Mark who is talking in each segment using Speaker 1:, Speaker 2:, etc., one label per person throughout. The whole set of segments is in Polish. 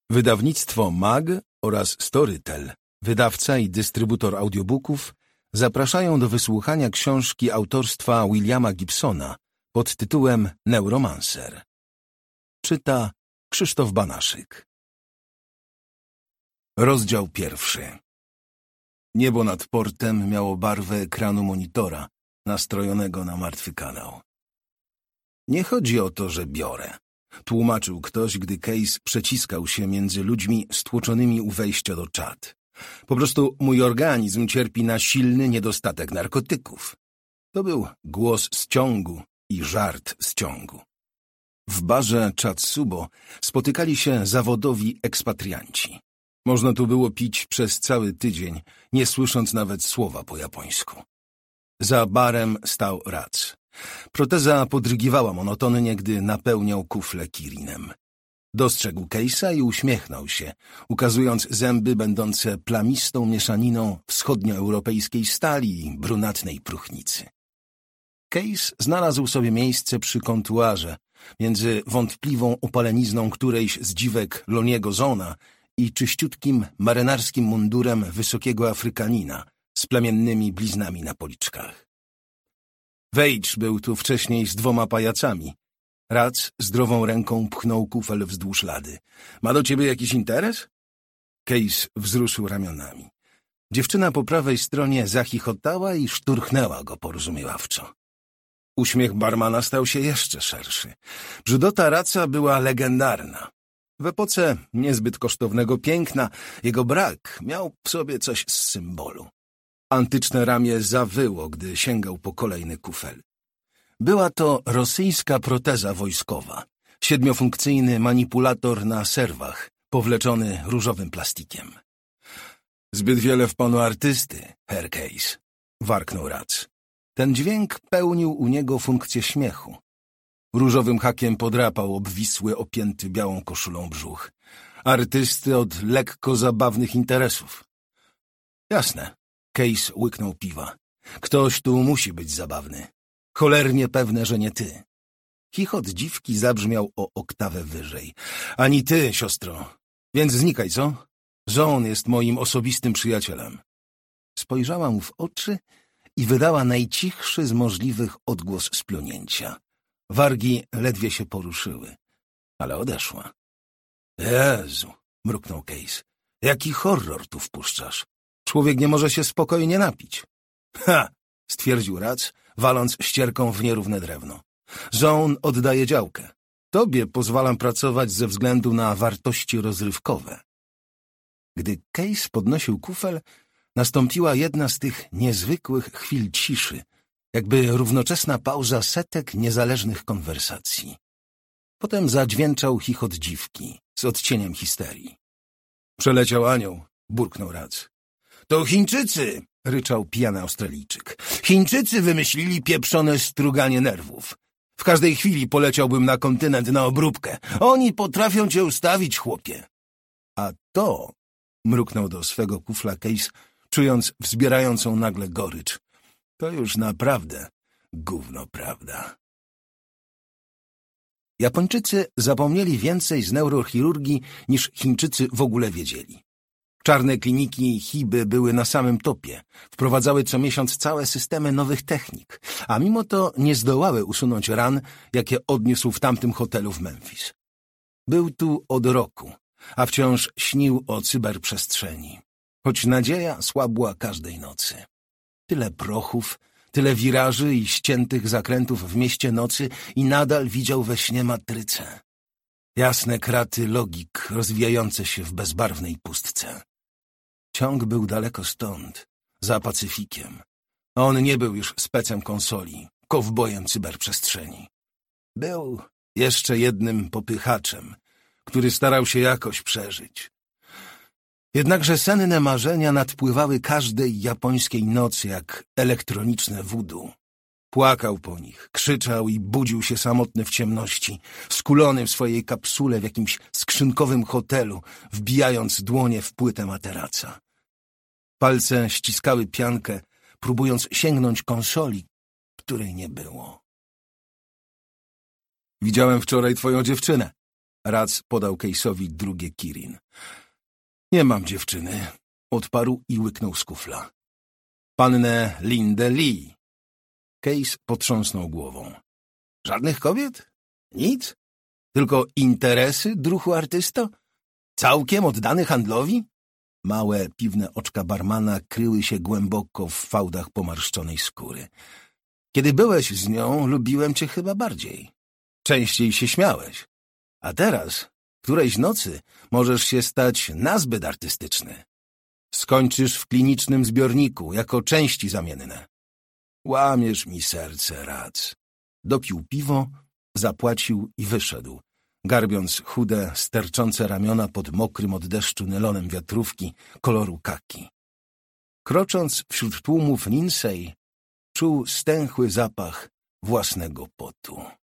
Speaker 1: Wydawnictwo MAG oraz Storytel, wydawca i dystrybutor audiobooków, zapraszają do wysłuchania książki autorstwa Williama Gibsona pod tytułem Neuromancer. Czyta Krzysztof Banaszyk. Rozdział 1. Niebo nad portem miało barwę ekranu monitora nastrojonego na martwy kanał. Nie chodzi o to, że biorę, tłumaczył ktoś, gdy Case przeciskał się między ludźmi stłoczonymi u wejścia do czat. Po prostu mój organizm cierpi na silny niedostatek narkotyków. To był głos z ciągu i żart z ciągu. W barze Chatsubo spotykali się zawodowi ekspatrianci. Można tu było pić przez cały tydzień, nie słysząc nawet słowa po japońsku. Za barem stał Rac. Proteza podrygiwała monotonnie, gdy napełniał kufle kirinem. Dostrzegł Case'a i uśmiechnął się, ukazując zęby będące plamistą mieszaniną wschodnioeuropejskiej stali i brunatnej próchnicy. Case znalazł sobie miejsce przy kontuarze, między wątpliwą opalenizną którejś z dziwek Loniego Zona i czyściutkim marynarskim mundurem wysokiego Afrykanina z plemiennymi bliznami na policzkach. Wejdź był tu wcześniej z 2 pajacami. Rac zdrową ręką pchnął kufel wzdłuż lady. Ma do ciebie jakiś interes? Case wzruszył ramionami. Dziewczyna po prawej stronie zachichotała i szturchnęła go porozumiewawczo. Uśmiech barmana stał się jeszcze szerszy. Brzydota Raca była legendarna. W epoce niezbyt kosztownego piękna jego brak miał w sobie coś z symbolu. Antyczne ramię zawyło, gdy sięgał po kolejny kufel. Była to rosyjska proteza wojskowa, 7-funkcyjny manipulator na serwach, powleczony różowym plastikiem. Zbyt wiele w panu artysty, Herr Case, warknął Rac. Ten dźwięk pełnił u niego funkcję śmiechu. Różowym hakiem podrapał obwisły, opięty białą koszulą brzuch. Artysty od lekko zabawnych interesów. Jasne. Case łyknął piwa. Ktoś tu musi być zabawny. Cholernie pewne, że nie ty. Chichot dziwki zabrzmiał o oktawę wyżej. Ani ty, siostro. Więc znikaj, co? Zone jest moim osobistym przyjacielem. Spojrzała mu w oczy i wydała najcichszy z możliwych odgłos splunięcia. Wargi ledwie się poruszyły, ale odeszła. Jezu, mruknął Case. Jaki horror tu wpuszczasz? Człowiek nie może się spokojnie napić. Ha! Stwierdził Rac, waląc ścierką w nierówne drewno. Zone oddaje działkę. Tobie pozwalam pracować ze względu na wartości rozrywkowe. Gdy Case podnosił kufel, nastąpiła jedna z tych niezwykłych chwil ciszy, jakby równoczesna pauza setek niezależnych konwersacji. Potem zadźwięczał chichot dziwki z odcieniem histerii. Przeleciał anioł, burknął Rac. To Chińczycy! Ryczał pijany Australijczyk. Chińczycy wymyślili pieprzone struganie nerwów. W każdej chwili poleciałbym na kontynent na obróbkę. Oni potrafią cię ustawić, chłopie. A to, mruknął do swego kufla Case, czując wzbierającą nagle gorycz. To już naprawdę gówno prawda. Japończycy zapomnieli więcej z neurochirurgii niż Chińczycy w ogóle wiedzieli. Czarne kliniki i hiby były na samym topie. Wprowadzały co miesiąc całe systemy nowych technik, a mimo to nie zdołały usunąć ran, jakie odniósł w tamtym hotelu w Memphis. Był tu od roku, a wciąż śnił o cyberprzestrzeni, choć nadzieja słabła każdej nocy. Tyle prochów, tyle wiraży i ściętych zakrętów w mieście nocy i nadal widział we śnie matrycę. Jasne kraty logik rozwijające się w bezbarwnej pustce. Ciąg był daleko stąd, za Pacyfikiem. On nie był już specem konsoli, kowbojem cyberprzestrzeni. Był jeszcze jednym popychaczem, który starał się jakoś przeżyć. Jednakże senne marzenia nadpływały każdej japońskiej nocy jak elektroniczne voodoo. Płakał po nich, krzyczał i budził się samotny w ciemności, skulony w swojej kapsule w jakimś skrzynkowym hotelu, wbijając dłonie w płytę materaca. Palce ściskały piankę, próbując sięgnąć konsoli, której nie było. Widziałem wczoraj twoją dziewczynę, Rac podał Case'owi drugie Kirin. Nie mam dziewczyny, odparł i łyknął z kufla. Pannę Lindę Lee. Case potrząsnął głową. Żadnych kobiet? Nic? Tylko interesy, druhu artysto? Całkiem oddany handlowi? Małe, piwne oczka barmana kryły się głęboko w fałdach pomarszczonej skóry. Kiedy byłeś z nią, lubiłem cię chyba bardziej. Częściej się śmiałeś. A teraz, którejś nocy, możesz się stać nazbyt artystyczny. Skończysz w klinicznym zbiorniku, jako części zamienne. Łamiesz mi serce, Rac. Dopił piwo, zapłacił i wyszedł, garbiąc chude, sterczące ramiona pod mokrym od deszczu nylonem wiatrówki koloru kaki. Krocząc wśród tłumów Lindsay, czuł stęchły zapach własnego potu.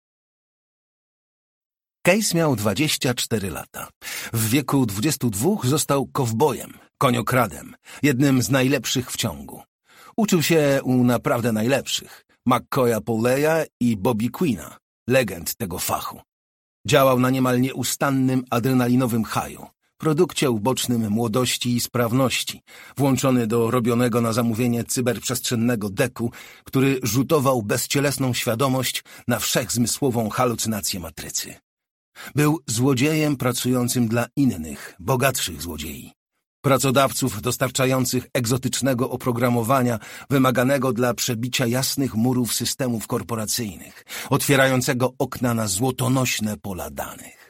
Speaker 1: Case miał 24 lata. W wieku 22 został kowbojem, koniokradem, jednym z najlepszych w ciągu. Uczył się u naprawdę najlepszych, McCoya Pauleya i Bobby Queena, legend tego fachu. Działał na niemal nieustannym adrenalinowym haju, produkcie ubocznym młodości i sprawności, włączony do robionego na zamówienie cyberprzestrzennego deku, który rzutował bezcielesną świadomość na wszechzmysłową halucynację matrycy. Był złodziejem pracującym dla innych, bogatszych złodziei. Pracodawców dostarczających egzotycznego oprogramowania wymaganego dla przebicia jasnych murów systemów korporacyjnych, otwierającego okna na złotonośne pola danych.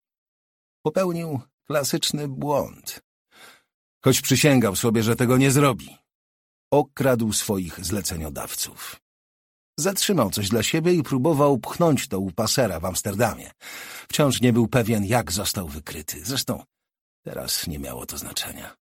Speaker 1: Popełnił klasyczny błąd. Choć przysięgał sobie, że tego nie zrobi. Okradł swoich zleceniodawców. Zatrzymał coś dla siebie i próbował pchnąć to u pasera w Amsterdamie. Wciąż nie był pewien, jak został wykryty. Zresztą teraz nie miało to znaczenia.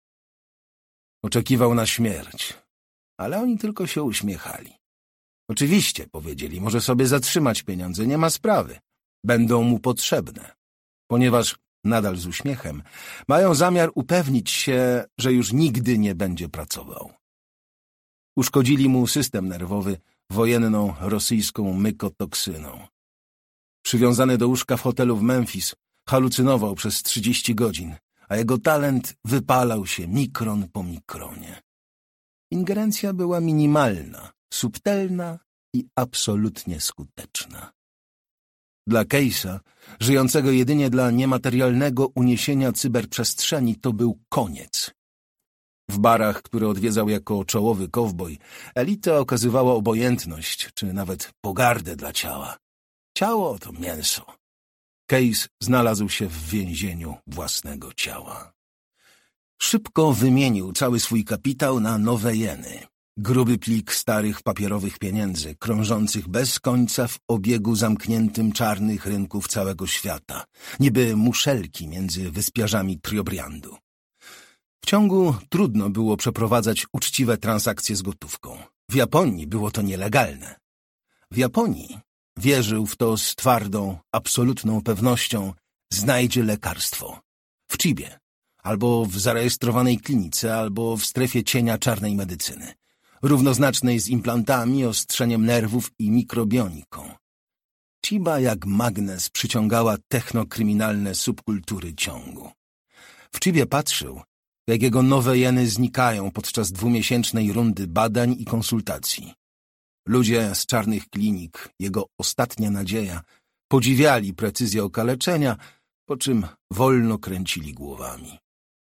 Speaker 1: Oczekiwał na śmierć, ale oni tylko się uśmiechali. Oczywiście, powiedzieli, może sobie zatrzymać pieniądze, nie ma sprawy. Będą mu potrzebne. Ponieważ, nadal z uśmiechem, mają zamiar upewnić się, że już nigdy nie będzie pracował. Uszkodzili mu system nerwowy wojenną rosyjską mykotoksyną. Przywiązany do łóżka w hotelu w Memphis, halucynował przez 30 godzin, a jego talent wypalał się mikron po mikronie. Ingerencja była minimalna, subtelna i absolutnie skuteczna. Dla Case'a, żyjącego jedynie dla niematerialnego uniesienia cyberprzestrzeni, to był koniec. W barach, które odwiedzał jako czołowy kowboj, elita okazywała obojętność, czy nawet pogardę dla ciała. Ciało to mięso. Case znalazł się w więzieniu własnego ciała. Szybko wymienił cały swój kapitał na nowe jeny. Gruby plik starych papierowych pieniędzy, krążących bez końca w obiegu zamkniętym czarnych rynków całego świata, niby muszelki między wyspiarzami Triobriandu. W ciągu trudno było przeprowadzać uczciwe transakcje z gotówką. W Japonii było to nielegalne. W Japonii wierzył w to z twardą, absolutną pewnością, znajdzie lekarstwo. W Chibie, albo w zarejestrowanej klinice, albo w strefie cienia czarnej medycyny, równoznacznej z implantami, ostrzeniem nerwów i mikrobioniką. Chiba jak magnes przyciągała technokryminalne subkultury ciągu. W Chibie patrzył, jak jego nowe jeny znikają podczas 2-miesięcznej rundy badań i konsultacji. Ludzie z czarnych klinik, jego ostatnia nadzieja, podziwiali precyzję okaleczenia, po czym wolno kręcili głowami.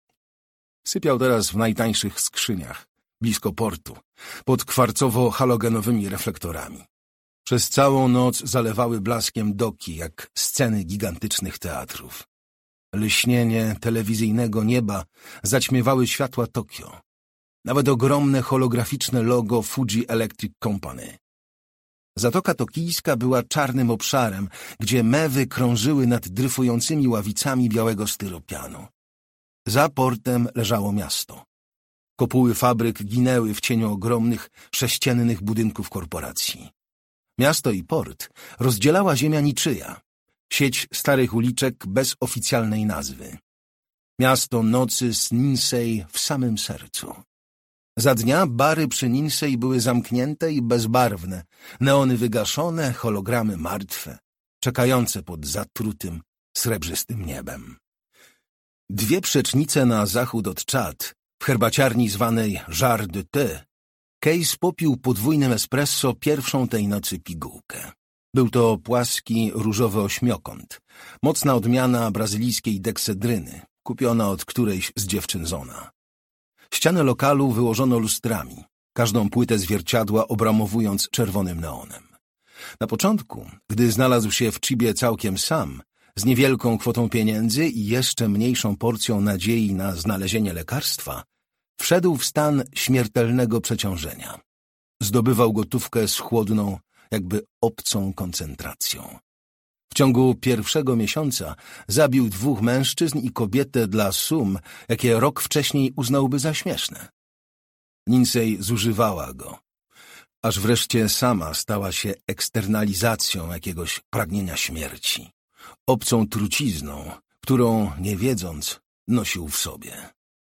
Speaker 1: Sypiał teraz w najtańszych skrzyniach, blisko portu, pod kwarcowo-halogenowymi reflektorami. Przez całą noc zalewały blaskiem doki, jak sceny gigantycznych teatrów. Lśnienie telewizyjnego nieba zaćmiewały światła Tokio. Nawet ogromne holograficzne logo Fuji Electric Company. Zatoka tokijska była czarnym obszarem, gdzie mewy krążyły nad dryfującymi ławicami białego styropianu. Za portem leżało miasto. Kopuły fabryk ginęły w cieniu ogromnych, sześciennych budynków korporacji. Miasto i port rozdzielała ziemia niczyja. Sieć starych uliczek bez oficjalnej nazwy. Miasto nocy z Ninsei w samym sercu. Za dnia bary przy Ninsei były zamknięte i bezbarwne, neony wygaszone, hologramy martwe, czekające pod zatrutym, srebrzystym niebem. 2 przecznice na zachód od Czad, w herbaciarni zwanej Jarre de Thé, Case popił podwójnym espresso pierwszą tej nocy pigułkę. Był to płaski, różowy ośmiokąt, mocna odmiana brazylijskiej deksedryny, kupiona od którejś z dziewczyn Zona. Ściany lokalu wyłożono lustrami, każdą płytę zwierciadła obramowując czerwonym neonem. Na początku, gdy znalazł się w Chibie całkiem sam, z niewielką kwotą pieniędzy i jeszcze mniejszą porcją nadziei na znalezienie lekarstwa, wszedł w stan śmiertelnego przeciążenia. Zdobywał gotówkę z chłodną, jakby obcą koncentracją. W ciągu pierwszego miesiąca zabił 2 mężczyzn i kobietę dla sum, jakie rok wcześniej uznałby za śmieszne. Lindsay zużywała go, aż wreszcie sama stała się eksternalizacją jakiegoś pragnienia śmierci, obcą trucizną, którą, nie wiedząc, nosił w sobie.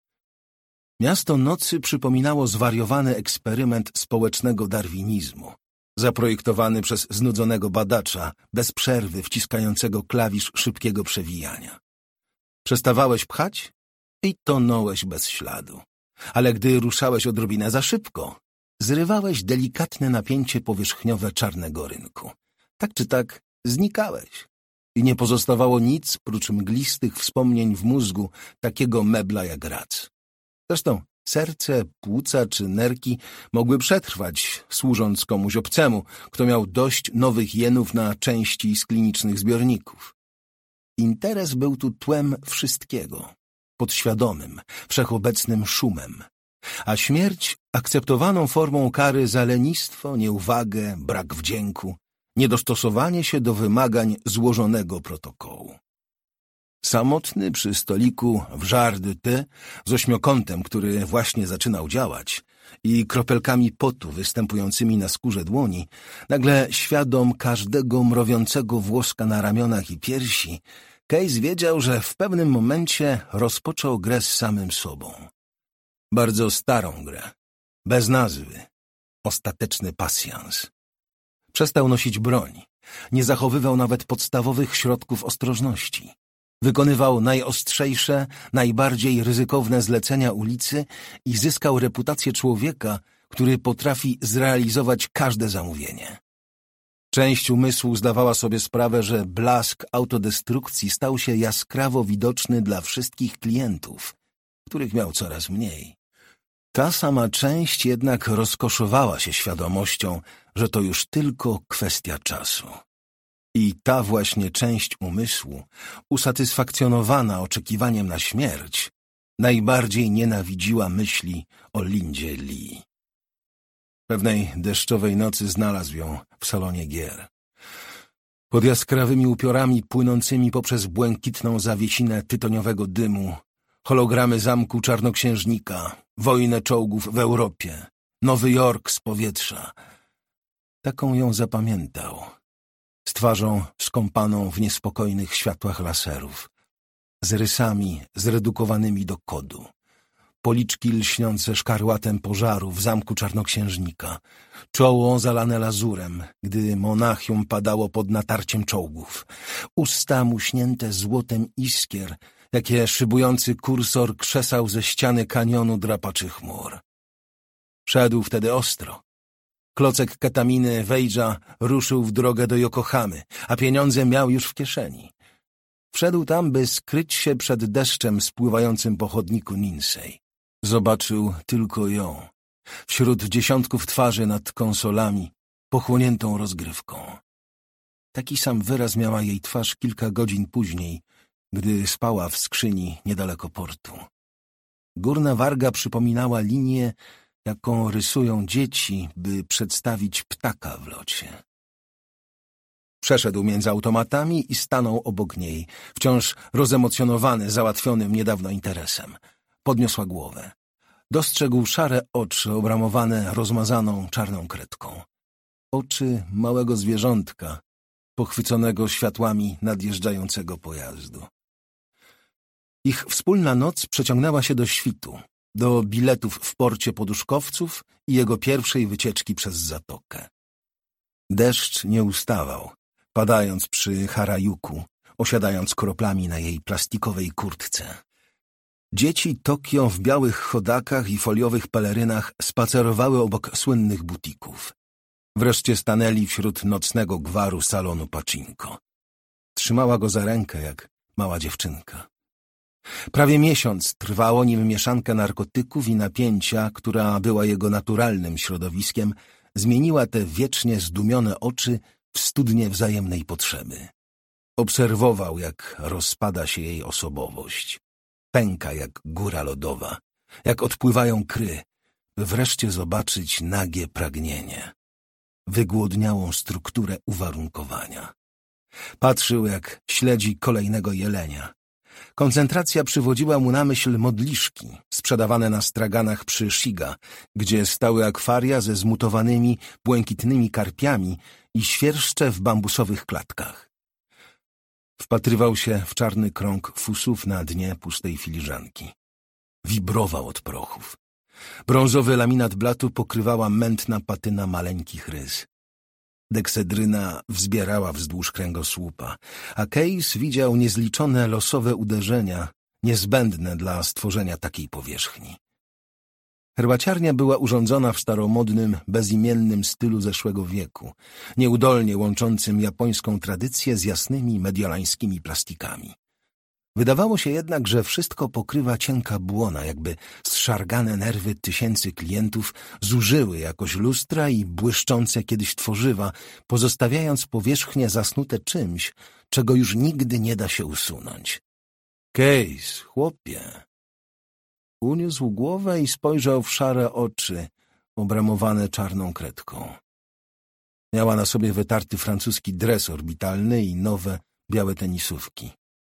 Speaker 1: Miasto nocy przypominało zwariowany eksperyment społecznego darwinizmu, zaprojektowany przez znudzonego badacza, bez przerwy wciskającego klawisz szybkiego przewijania. Przestawałeś pchać i tonąłeś bez śladu, ale gdy ruszałeś odrobinę za szybko, zrywałeś delikatne napięcie powierzchniowe czarnego rynku. Tak czy tak znikałeś i nie pozostawało nic prócz mglistych wspomnień w mózgu takiego mebla jak rac. Zresztą serce, płuca czy nerki mogły przetrwać, służąc komuś obcemu, kto miał dość nowych jenów na części z klinicznych zbiorników. Interes był tu tłem wszystkiego, podświadomym, wszechobecnym szumem, a śmierć akceptowaną formą kary za lenistwo, nieuwagę, brak wdzięku, niedostosowanie się do wymagań złożonego protokołu. Samotny przy stoliku w Jarre de Thé z ośmiokątem, który właśnie zaczynał działać, i kropelkami potu występującymi na skórze dłoni, nagle świadom każdego mrowiącego włoska na ramionach i piersi, Case wiedział, że w pewnym momencie rozpoczął grę z samym sobą. Bardzo starą grę, bez nazwy, ostateczny pasjans. Przestał nosić broń, nie zachowywał nawet podstawowych środków ostrożności. Wykonywał najostrzejsze, najbardziej ryzykowne zlecenia ulicy i zyskał reputację człowieka, który potrafi zrealizować każde zamówienie. Część umysłu zdawała sobie sprawę, że blask autodestrukcji stał się jaskrawo widoczny dla wszystkich klientów, których miał coraz mniej. Ta sama część jednak rozkoszowała się świadomością, że to już tylko kwestia czasu. I ta właśnie część umysłu, usatysfakcjonowana oczekiwaniem na śmierć, najbardziej nienawidziła myśli o Lindzie Lee. Pewnej deszczowej nocy znalazł ją w salonie gier. Pod jaskrawymi upiorami płynącymi poprzez błękitną zawiesinę tytoniowego dymu, hologramy zamku czarnoksiężnika, wojnę czołgów w Europie, Nowy Jork z powietrza. Taką ją zapamiętał, z twarzą skąpaną w niespokojnych światłach laserów, z rysami zredukowanymi do kodu, policzki lśniące szkarłatem pożaru w zamku czarnoksiężnika, czoło zalane lazurem, gdy Monachium padało pod natarciem czołgów, usta muśnięte złotem iskier, jakie szybujący kursor krzesał ze ściany kanionu drapaczy chmur. Szedł wtedy ostro. Klocek ketaminy Wage'a ruszył w drogę do Yokohamy, a pieniądze miał już w kieszeni. Wszedł tam, by skryć się przed deszczem spływającym po chodniku Lindsay. Zobaczył tylko ją, wśród dziesiątków twarzy nad konsolami, pochłoniętą rozgrywką. Taki sam wyraz miała jej twarz kilka godzin później, gdy spała w skrzyni niedaleko portu. Górna warga przypominała linię, jaką rysują dzieci, by przedstawić ptaka w locie. Przeszedł między automatami i stanął obok niej, wciąż rozemocjonowany załatwionym niedawno interesem. Podniosła głowę. Dostrzegł szare oczy obramowane rozmazaną czarną kredką. Oczy małego zwierzątka, pochwyconego światłami nadjeżdżającego pojazdu. Ich wspólna noc przeciągnęła się do świtu, do biletów w porcie poduszkowców i jego pierwszej wycieczki przez zatokę. Deszcz nie ustawał, padając przy Harajuku, osiadając kroplami na jej plastikowej kurtce. Dzieci Tokio w białych chodakach i foliowych pelerynach spacerowały obok słynnych butików. Wreszcie stanęli wśród nocnego gwaru salonu pachinko. Trzymała go za rękę jak mała dziewczynka. Prawie miesiąc trwało, nim mieszanka narkotyków i napięcia, która była jego naturalnym środowiskiem, zmieniła te wiecznie zdumione oczy w studnię wzajemnej potrzeby. Obserwował, jak rozpada się jej osobowość. Pęka jak góra lodowa, jak odpływają kry, by wreszcie zobaczyć nagie pragnienie, wygłodniałą strukturę uwarunkowania. Patrzył, jak śledzi kolejnego jelenia. Koncentracja przywodziła mu na myśl modliszki, sprzedawane na straganach przy Shiga, gdzie stały akwaria ze zmutowanymi, błękitnymi karpiami i świerszcze w bambusowych klatkach. Wpatrywał się w czarny krąg fusów na dnie pustej filiżanki. Wibrował od prochów. Brązowy laminat blatu pokrywała mętna patyna maleńkich rys. Deksedryna wzbierała wzdłuż kręgosłupa, a Case widział niezliczone losowe uderzenia, niezbędne dla stworzenia takiej powierzchni. Herbaciarnia była urządzona w staromodnym, bezimiennym stylu zeszłego wieku, nieudolnie łączącym japońską tradycję z jasnymi mediolańskimi plastikami. Wydawało się jednak, że wszystko pokrywa cienka błona, jakby zszargane nerwy tysięcy klientów zużyły jakoś lustra i błyszczące kiedyś tworzywa, pozostawiając powierzchnię zasnute czymś, czego już nigdy nie da się usunąć. Case, chłopie! Uniósł głowę i spojrzał w szare oczy, obramowane czarną kredką. Miała na sobie wytarty francuski dres orbitalny i nowe, białe tenisówki.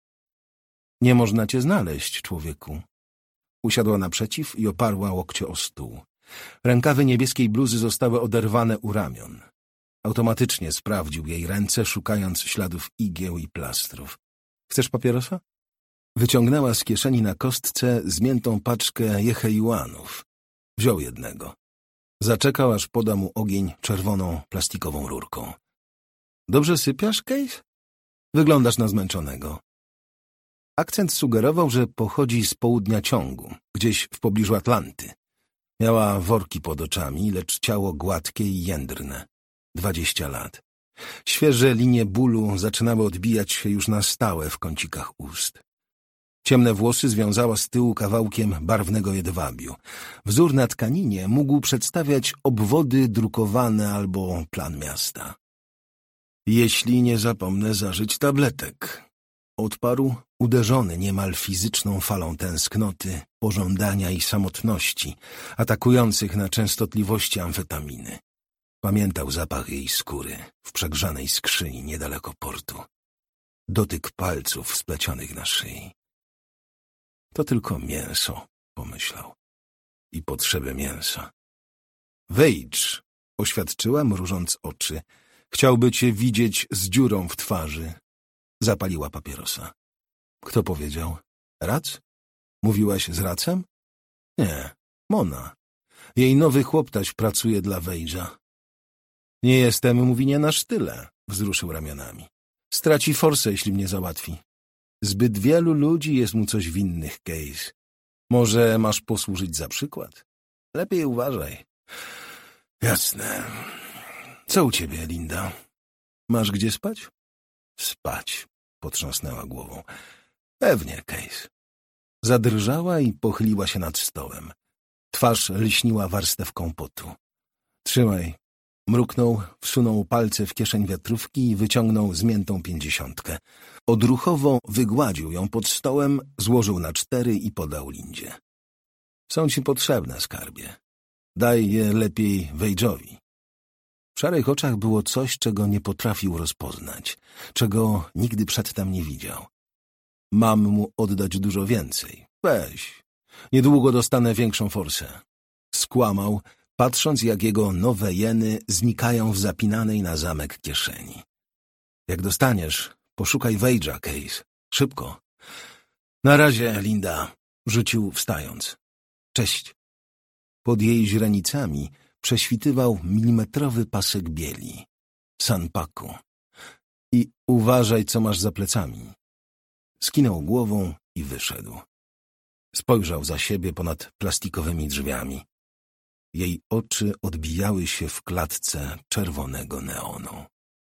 Speaker 1: Nie można cię znaleźć, człowieku. Usiadła naprzeciw i oparła łokcie o stół. Rękawy niebieskiej bluzy zostały oderwane u ramion. Automatycznie sprawdził jej ręce, szukając śladów igieł i plastrów. Chcesz papierosa? Wyciągnęła z kieszeni na kostce zmiętą paczkę jecheiłanów. Wziął jednego. Zaczekał, aż poda mu ogień czerwoną plastikową rurką. Dobrze sypiasz, Case? Wyglądasz na zmęczonego. Akcent sugerował, że pochodzi z południa ciągu, gdzieś w pobliżu Atlanty. Miała worki pod oczami, lecz ciało gładkie i jędrne. 20 lat. Świeże linie bólu zaczynały odbijać się już na stałe w kącikach ust. Ciemne włosy związała z tyłu kawałkiem barwnego jedwabiu. Wzór na tkaninie mógł przedstawiać obwody drukowane albo plan miasta. Jeśli nie zapomnę zażyć tabletek, odparł, uderzony niemal fizyczną falą tęsknoty, pożądania i samotności, atakujących na częstotliwości amfetaminy. Pamiętał zapach jej skóry w przegrzanej skrzyni niedaleko portu. Dotyk palców splecionych na szyi. To tylko mięso, pomyślał. I potrzeby mięsa. Wejdź, oświadczyła, mrużąc oczy. Chciałby cię widzieć z dziurą w twarzy. Zapaliła papierosa. Kto powiedział? Rac? Mówiłaś z Racem? Nie, Mona. Jej nowy chłoptaś pracuje dla Wejdża. Nie jestem mu winien aż tyle, wzruszył ramionami. Straci forsę, jeśli mnie załatwi. Zbyt wielu ludzi jest mu coś winnych, Case. Może masz posłużyć za przykład? Lepiej uważaj. Jasne. Co u ciebie, Linda? Masz gdzie spać? Spać, potrząsnęła głową. Pewnie, Case. Zadrżała i pochyliła się nad stołem. Twarz lśniła warstewką potu. Trzymaj. Mruknął, wsunął palce w kieszeń wiatrówki i wyciągnął zmiętą 50. Odruchowo wygładził ją pod stołem, złożył na 4 i podał Lindzie. Są ci potrzebne, skarbie. Daj je lepiej Wejdżowi. W szarych oczach było coś, czego nie potrafił rozpoznać, czego nigdy przedtem nie widział. Mam mu oddać dużo więcej. Weź. Niedługo dostanę większą forsę. Skłamał, patrząc, jak jego nowe jeny znikają w zapinanej na zamek kieszeni. Jak dostaniesz, poszukaj Wejdża, Case. Szybko. Na razie, Linda, rzucił wstając. Cześć. Pod jej źrenicami prześwitywał milimetrowy pasek bieli. Sanpaku. I uważaj, co masz za plecami. Skinął głową i wyszedł. Spojrzał za siebie ponad plastikowymi drzwiami. Jej oczy odbijały się w klatce czerwonego neonu.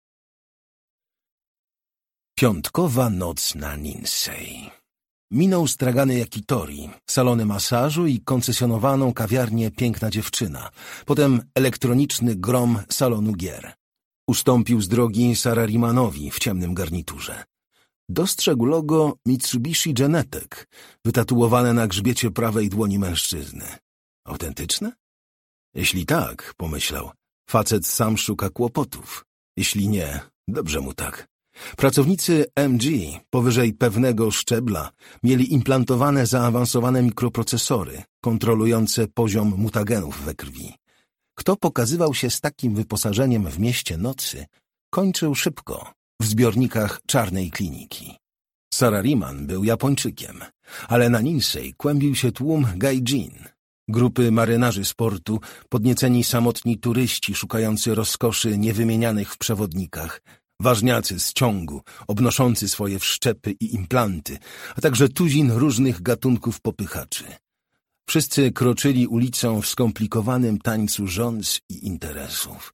Speaker 1: Piątkowa noc na Ninsey. Minął stragany Yakitori, salony masażu i koncesjonowaną kawiarnię Piękna Dziewczyna, potem elektroniczny grom salonu gier. Ustąpił z drogi Salarimanowi w ciemnym garniturze. Dostrzegł logo Mitsubishi Genetek, wytatuowane na grzbiecie prawej dłoni mężczyzny. Autentyczne? Jeśli tak, pomyślał, facet sam szuka kłopotów. Jeśli nie, dobrze mu tak. Pracownicy MG powyżej pewnego szczebla mieli implantowane zaawansowane mikroprocesory kontrolujące poziom mutagenów we krwi. Kto pokazywał się z takim wyposażeniem w mieście nocy, kończył szybko w zbiornikach czarnej kliniki. Salariman był Japończykiem, ale na Ninsey kłębił się tłum gaijin, grupy marynarzy sportu, podnieceni samotni turyści szukający rozkoszy niewymienianych w przewodnikach, ważniacy z ciągu, obnoszący swoje wszczepy i implanty, a także tuzin różnych gatunków popychaczy. Wszyscy kroczyli ulicą w skomplikowanym tańcu rządz i interesów.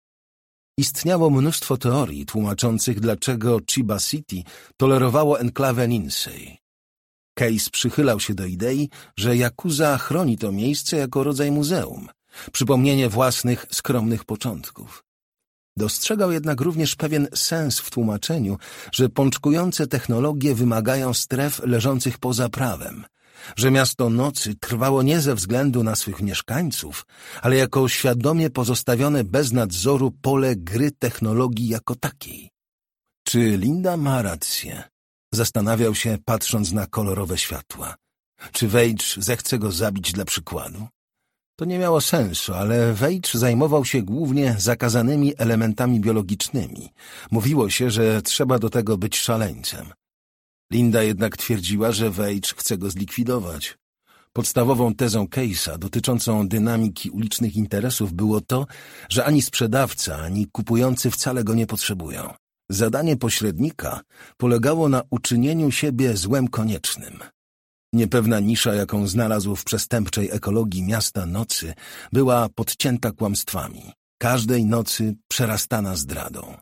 Speaker 1: Istniało mnóstwo teorii tłumaczących, dlaczego Chiba City tolerowało enklawę Ninsey. Case przychylał się do idei, że Yakuza chroni to miejsce jako rodzaj muzeum, przypomnienie własnych skromnych początków. Dostrzegał jednak również pewien sens w tłumaczeniu, że pączkujące technologie wymagają stref leżących poza prawem, że miasto nocy trwało nie ze względu na swych mieszkańców, ale jako świadomie pozostawione bez nadzoru pole gry technologii jako takiej. Czy Linda ma rację? Zastanawiał się, patrząc na kolorowe światła. Czy Wage zechce go zabić dla przykładu? To nie miało sensu, ale Wage zajmował się głównie zakazanymi elementami biologicznymi. Mówiło się, że trzeba do tego być szaleńcem. Linda jednak twierdziła, że Wage chce go zlikwidować. Podstawową tezą Case'a dotyczącą dynamiki ulicznych interesów było to, że ani sprzedawca, ani kupujący wcale go nie potrzebują. Zadanie pośrednika polegało na uczynieniu siebie złem koniecznym. Niepewna nisza, jaką znalazł w przestępczej ekologii miasta nocy, była podcięta kłamstwami, każdej nocy przerastana zdradą.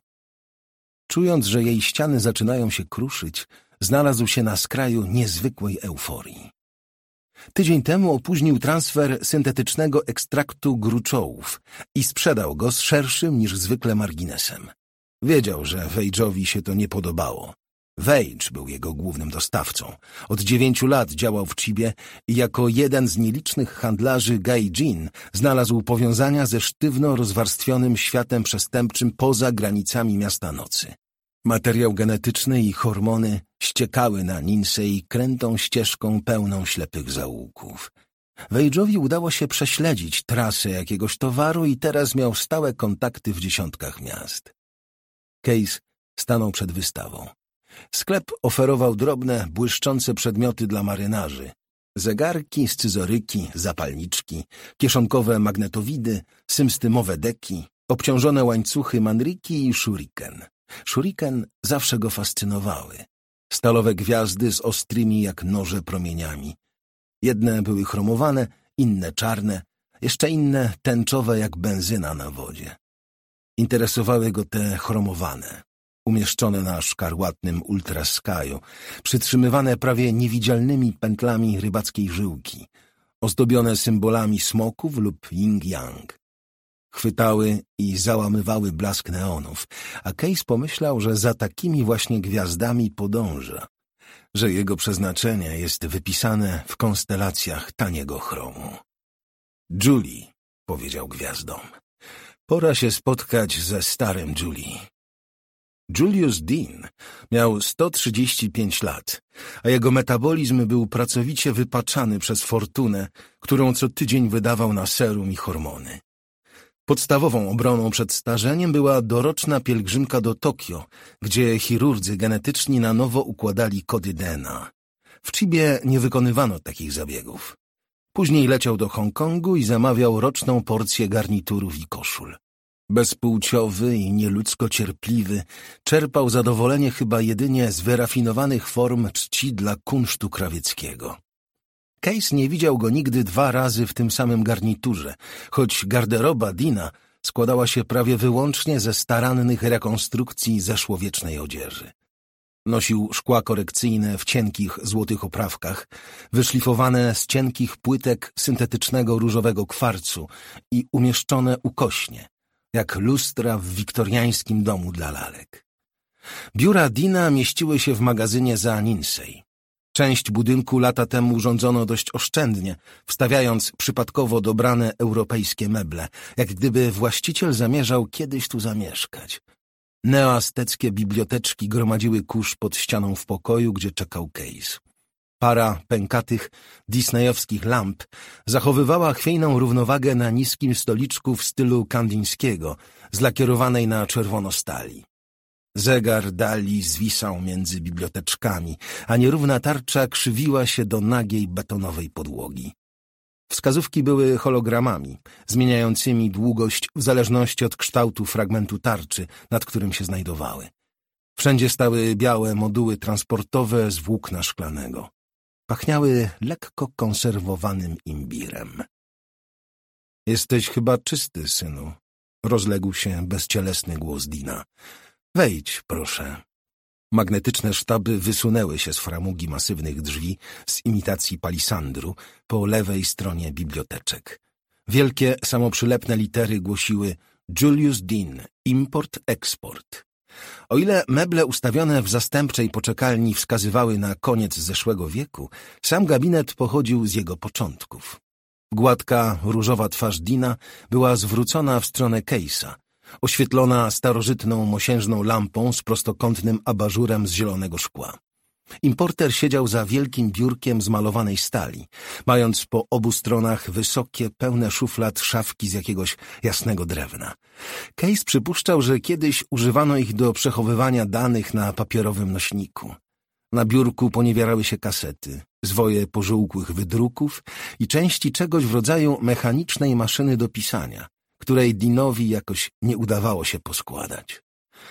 Speaker 1: Czując, że jej ściany zaczynają się kruszyć, znalazł się na skraju niezwykłej euforii. Tydzień temu opóźnił transfer syntetycznego ekstraktu gruczołów i sprzedał go z szerszym niż zwykle marginesem. Wiedział, że Wage'owi się to nie podobało. Wage był jego głównym dostawcą. Od 9 lat działał w Chibie i jako jeden z nielicznych handlarzy gaijin znalazł powiązania ze sztywno rozwarstwionym światem przestępczym poza granicami miasta nocy. Materiał genetyczny i hormony ściekały na Ninsey krętą ścieżką pełną ślepych zaułków. Wage'owi udało się prześledzić trasę jakiegoś towaru i teraz miał stałe kontakty w dziesiątkach miast. Case stanął przed wystawą. Sklep oferował drobne, błyszczące przedmioty dla marynarzy. Zegarki, scyzoryki, zapalniczki, kieszonkowe magnetowidy, symstymowe deki, obciążone łańcuchy manriki i shuriken. Shuriken zawsze go fascynowały. Stalowe gwiazdy z ostrymi jak noże promieniami. Jedne były chromowane, inne czarne, jeszcze inne tęczowe jak benzyna na wodzie. Interesowały go te chromowane, umieszczone na szkarłatnym ultraskaju, przytrzymywane prawie niewidzialnymi pętlami rybackiej żyłki, ozdobione symbolami smoków lub yin-yang. Chwytały i załamywały blask neonów, a Case pomyślał, że za takimi właśnie gwiazdami podąża, że jego przeznaczenie jest wypisane w konstelacjach taniego chromu. Julie, powiedział gwiazdom, pora się spotkać ze starym Julie. Julius Dean miał 135 lat, a jego metabolizm był pracowicie wypaczany przez fortunę, którą co tydzień wydawał na serum i hormony. Podstawową obroną przed starzeniem była doroczna pielgrzymka do Tokio, gdzie chirurdzy genetyczni na nowo układali kody DNA. W Chibie nie wykonywano takich zabiegów. Później leciał do Hongkongu i zamawiał roczną porcję garniturów i koszul. Bezpłciowy i nieludzko cierpliwy, czerpał zadowolenie chyba jedynie z wyrafinowanych form czci dla kunsztu krawieckiego. Case nie widział go nigdy 2 razy w tym samym garniturze, choć garderoba Deana składała się prawie wyłącznie ze starannych rekonstrukcji zeszłowiecznej odzieży. Nosił szkła korekcyjne w cienkich złotych oprawkach, wyszlifowane z cienkich płytek syntetycznego różowego kwarcu i umieszczone ukośnie, jak lustra w wiktoriańskim domu dla lalek. Biura Deana mieściły się w magazynie za Ninsey. Część budynku lata temu urządzono dość oszczędnie, wstawiając przypadkowo dobrane europejskie meble, jak gdyby właściciel zamierzał kiedyś tu zamieszkać. Neoazteckie biblioteczki gromadziły kurz pod ścianą w pokoju, gdzie czekał Case. Para pękatych, disneyowskich lamp zachowywała chwiejną równowagę na niskim stoliczku w stylu kandińskiego, zlakierowanej na czerwono stali. Zegar dali zwisał między biblioteczkami, a nierówna tarcza krzywiła się do nagiej betonowej podłogi. Wskazówki były hologramami, zmieniającymi długość w zależności od kształtu fragmentu tarczy, nad którym się znajdowały. Wszędzie stały białe moduły transportowe z włókna szklanego. Pachniały lekko konserwowanym imbirem. — Jesteś chyba czysty, synu — rozległ się bezcielesny głos Deana. — Wejdź, proszę. Magnetyczne sztaby wysunęły się z framugi masywnych drzwi z imitacji palisandru po lewej stronie biblioteczek. Wielkie, samoprzylepne litery głosiły Julius Dean, import-eksport. O ile meble ustawione w zastępczej poczekalni wskazywały na koniec zeszłego wieku, sam gabinet pochodził z jego początków. Gładka, różowa twarz Deana była zwrócona w stronę Case'a, oświetlona starożytną mosiężną lampą z prostokątnym abażurem z zielonego szkła. Importer siedział za wielkim biurkiem z malowanej stali, mając po obu stronach wysokie, pełne szuflad szafki z jakiegoś jasnego drewna. Case przypuszczał, że kiedyś używano ich do przechowywania danych na papierowym nośniku. Na biurku poniewierały się kasety, zwoje pożółkłych wydruków i części czegoś w rodzaju mechanicznej maszyny do pisania, której Deanowi jakoś nie udawało się poskładać.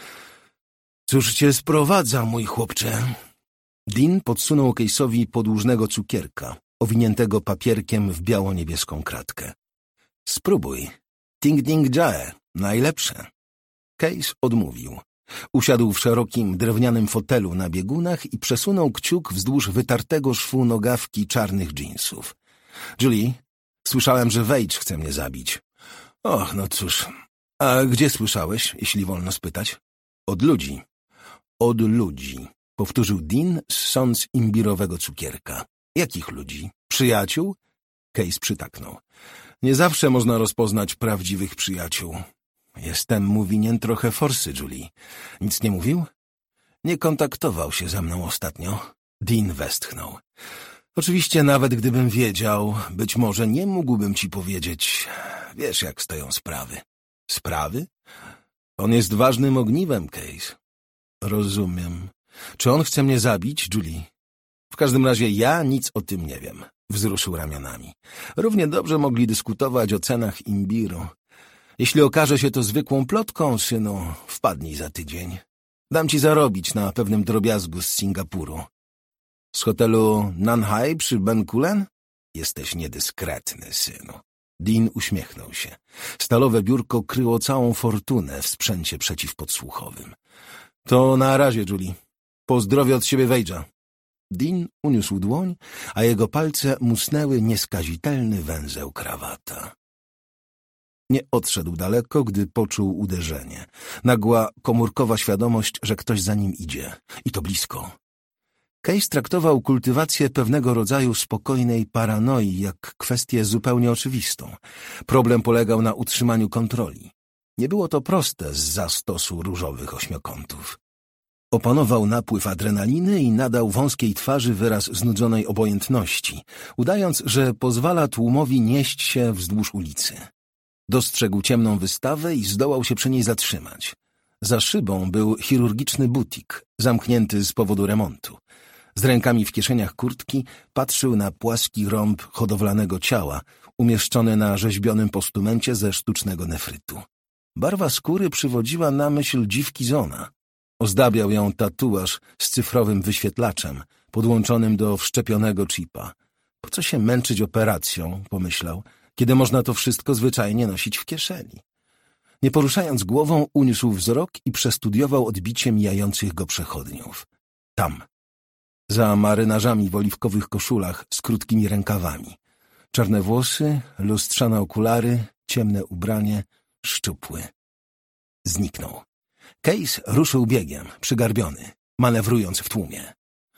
Speaker 1: — Cóż cię sprowadza, mój chłopcze? Dean podsunął Case'owi podłużnego cukierka, owiniętego papierkiem w biało-niebieską kratkę. — Spróbuj. Ting ding jae, najlepsze. Case odmówił. Usiadł w szerokim, drewnianym fotelu na biegunach i przesunął kciuk wzdłuż wytartego szwu nogawki czarnych dżinsów. — Julie, słyszałem, że Wade chce mnie zabić. — Och, no cóż. A gdzie słyszałeś, jeśli wolno spytać? — Od ludzi. — Od ludzi. Powtórzył Dean, ssąc imbirowego cukierka. Jakich ludzi? Przyjaciół? Case przytaknął. Nie zawsze można rozpoznać prawdziwych przyjaciół. Jestem mu winien trochę forsy, Julie. Nic nie mówił? Nie kontaktował się ze mną ostatnio. Dean westchnął. Oczywiście nawet gdybym wiedział, być może nie mógłbym ci powiedzieć. Wiesz, jak stoją sprawy. Sprawy? On jest ważnym ogniwem, Case. Rozumiem. Czy on chce mnie zabić, Julie? W każdym razie ja nic o tym nie wiem. Wzruszył ramionami. Równie dobrze mogli dyskutować o cenach imbiru. Jeśli okaże się to zwykłą plotką, synu, wpadnij za tydzień. Dam ci zarobić na pewnym drobiazgu z Singapuru. Z hotelu Nanhai przy Bencoolen? Jesteś niedyskretny, synu. Dean uśmiechnął się. Stalowe biurko kryło całą fortunę w sprzęcie przeciwpodsłuchowym. To na razie, Julie. Pozdrowię od siebie Wade'a. Dean uniósł dłoń, a jego palce musnęły nieskazitelny węzeł krawata. Nie odszedł daleko, gdy poczuł uderzenie. Nagła, komórkowa świadomość, że ktoś za nim idzie. I to blisko. Case traktował kultywację pewnego rodzaju spokojnej paranoi jak kwestię zupełnie oczywistą. Problem polegał na utrzymaniu kontroli. Nie było to proste zza stosu różowych ośmiokątów. Opanował napływ adrenaliny i nadał wąskiej twarzy wyraz znudzonej obojętności, udając, że pozwala tłumowi nieść się wzdłuż ulicy. Dostrzegł ciemną wystawę i zdołał się przy niej zatrzymać. Za szybą był chirurgiczny butik, zamknięty z powodu remontu. Z rękami w kieszeniach kurtki patrzył na płaski rąb hodowlanego ciała, umieszczony na rzeźbionym postumencie ze sztucznego nefrytu. Barwa skóry przywodziła na myśl dziwki Zona. Ozdabiał ją tatuaż z cyfrowym wyświetlaczem, podłączonym do wszczepionego chipa. Po co się męczyć operacją, pomyślał, kiedy można to wszystko zwyczajnie nosić w kieszeni. Nie poruszając głową, uniósł wzrok i przestudiował odbicie mijających go przechodniów. Tam, za marynarzami w oliwkowych koszulach z krótkimi rękawami. Czarne włosy, lustrzane okulary, ciemne ubranie, szczupły. Zniknął. Case ruszył biegiem, przygarbiony, manewrując w tłumie.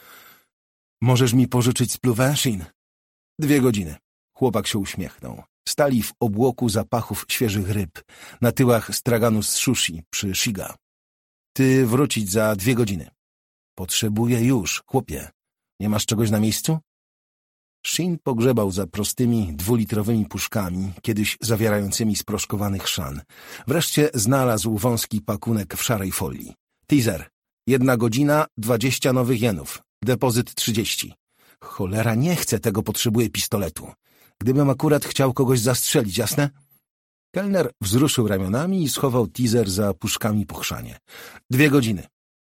Speaker 1: Możesz mi pożyczyć spluwę, Shin? 2 godziny. Chłopak się uśmiechnął. Stali w obłoku zapachów świeżych ryb, na tyłach straganu z sushi przy Shiga. Ty wrócić za 2 godziny. Potrzebuję już, chłopie. Nie masz czegoś na miejscu? Shin pogrzebał za prostymi 2-litrowymi puszkami, kiedyś zawierającymi sproszkowany chrzan. Wreszcie znalazł wąski pakunek w szarej folii. Teaser. 1 godzina, 20 nowych jenów. Depozyt 30. Cholera, nie chcę tego, potrzebuję pistoletu. Gdybym akurat chciał kogoś zastrzelić, jasne? Kelner wzruszył ramionami i schował teaser za puszkami po chrzanie. 2 godziny.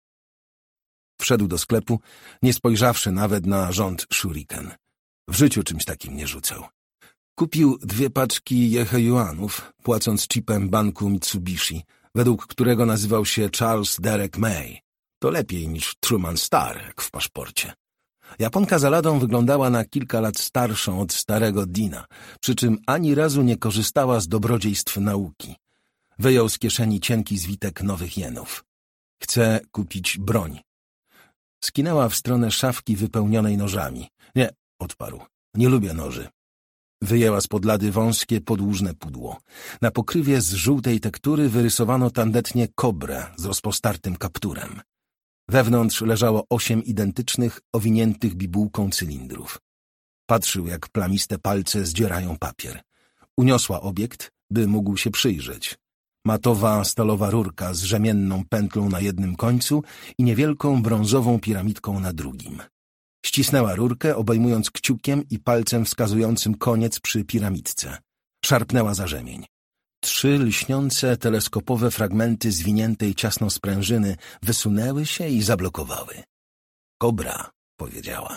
Speaker 1: Wszedł do sklepu, nie spojrzawszy nawet na rząd shuriken. W życiu czymś takim nie rzucał. Kupił 2 paczki jehejuanów, płacąc chipem banku Mitsubishi, według którego nazywał się Charles Derek May. To lepiej niż Truman Star, jak w paszporcie. Japonka za ladą wyglądała na kilka lat starszą od starego Dina, przy czym ani razu nie korzystała z dobrodziejstw nauki. Wyjął z kieszeni cienki zwitek nowych jenów. Chce kupić broń. Skinęła w stronę szafki wypełnionej nożami. Nie, odparł. Nie lubię noży. Wyjęła spod lady wąskie, podłużne pudło. Na pokrywie z żółtej tektury wyrysowano tandetnie kobrę z rozpostartym kapturem. Wewnątrz leżało 8 identycznych, owiniętych bibułką cylindrów. Patrzył, jak plamiste palce zdzierają papier. Uniosła obiekt, by mógł się przyjrzeć. Matowa, stalowa rurka z rzemienną pętlą na jednym końcu i niewielką brązową piramidką na drugim. Ścisnęła rurkę, obejmując kciukiem i palcem wskazującym koniec przy piramidce. Szarpnęła za rzemień. 3 lśniące, teleskopowe fragmenty zwiniętej ciasno sprężyny wysunęły się i zablokowały. Kobra, powiedziała.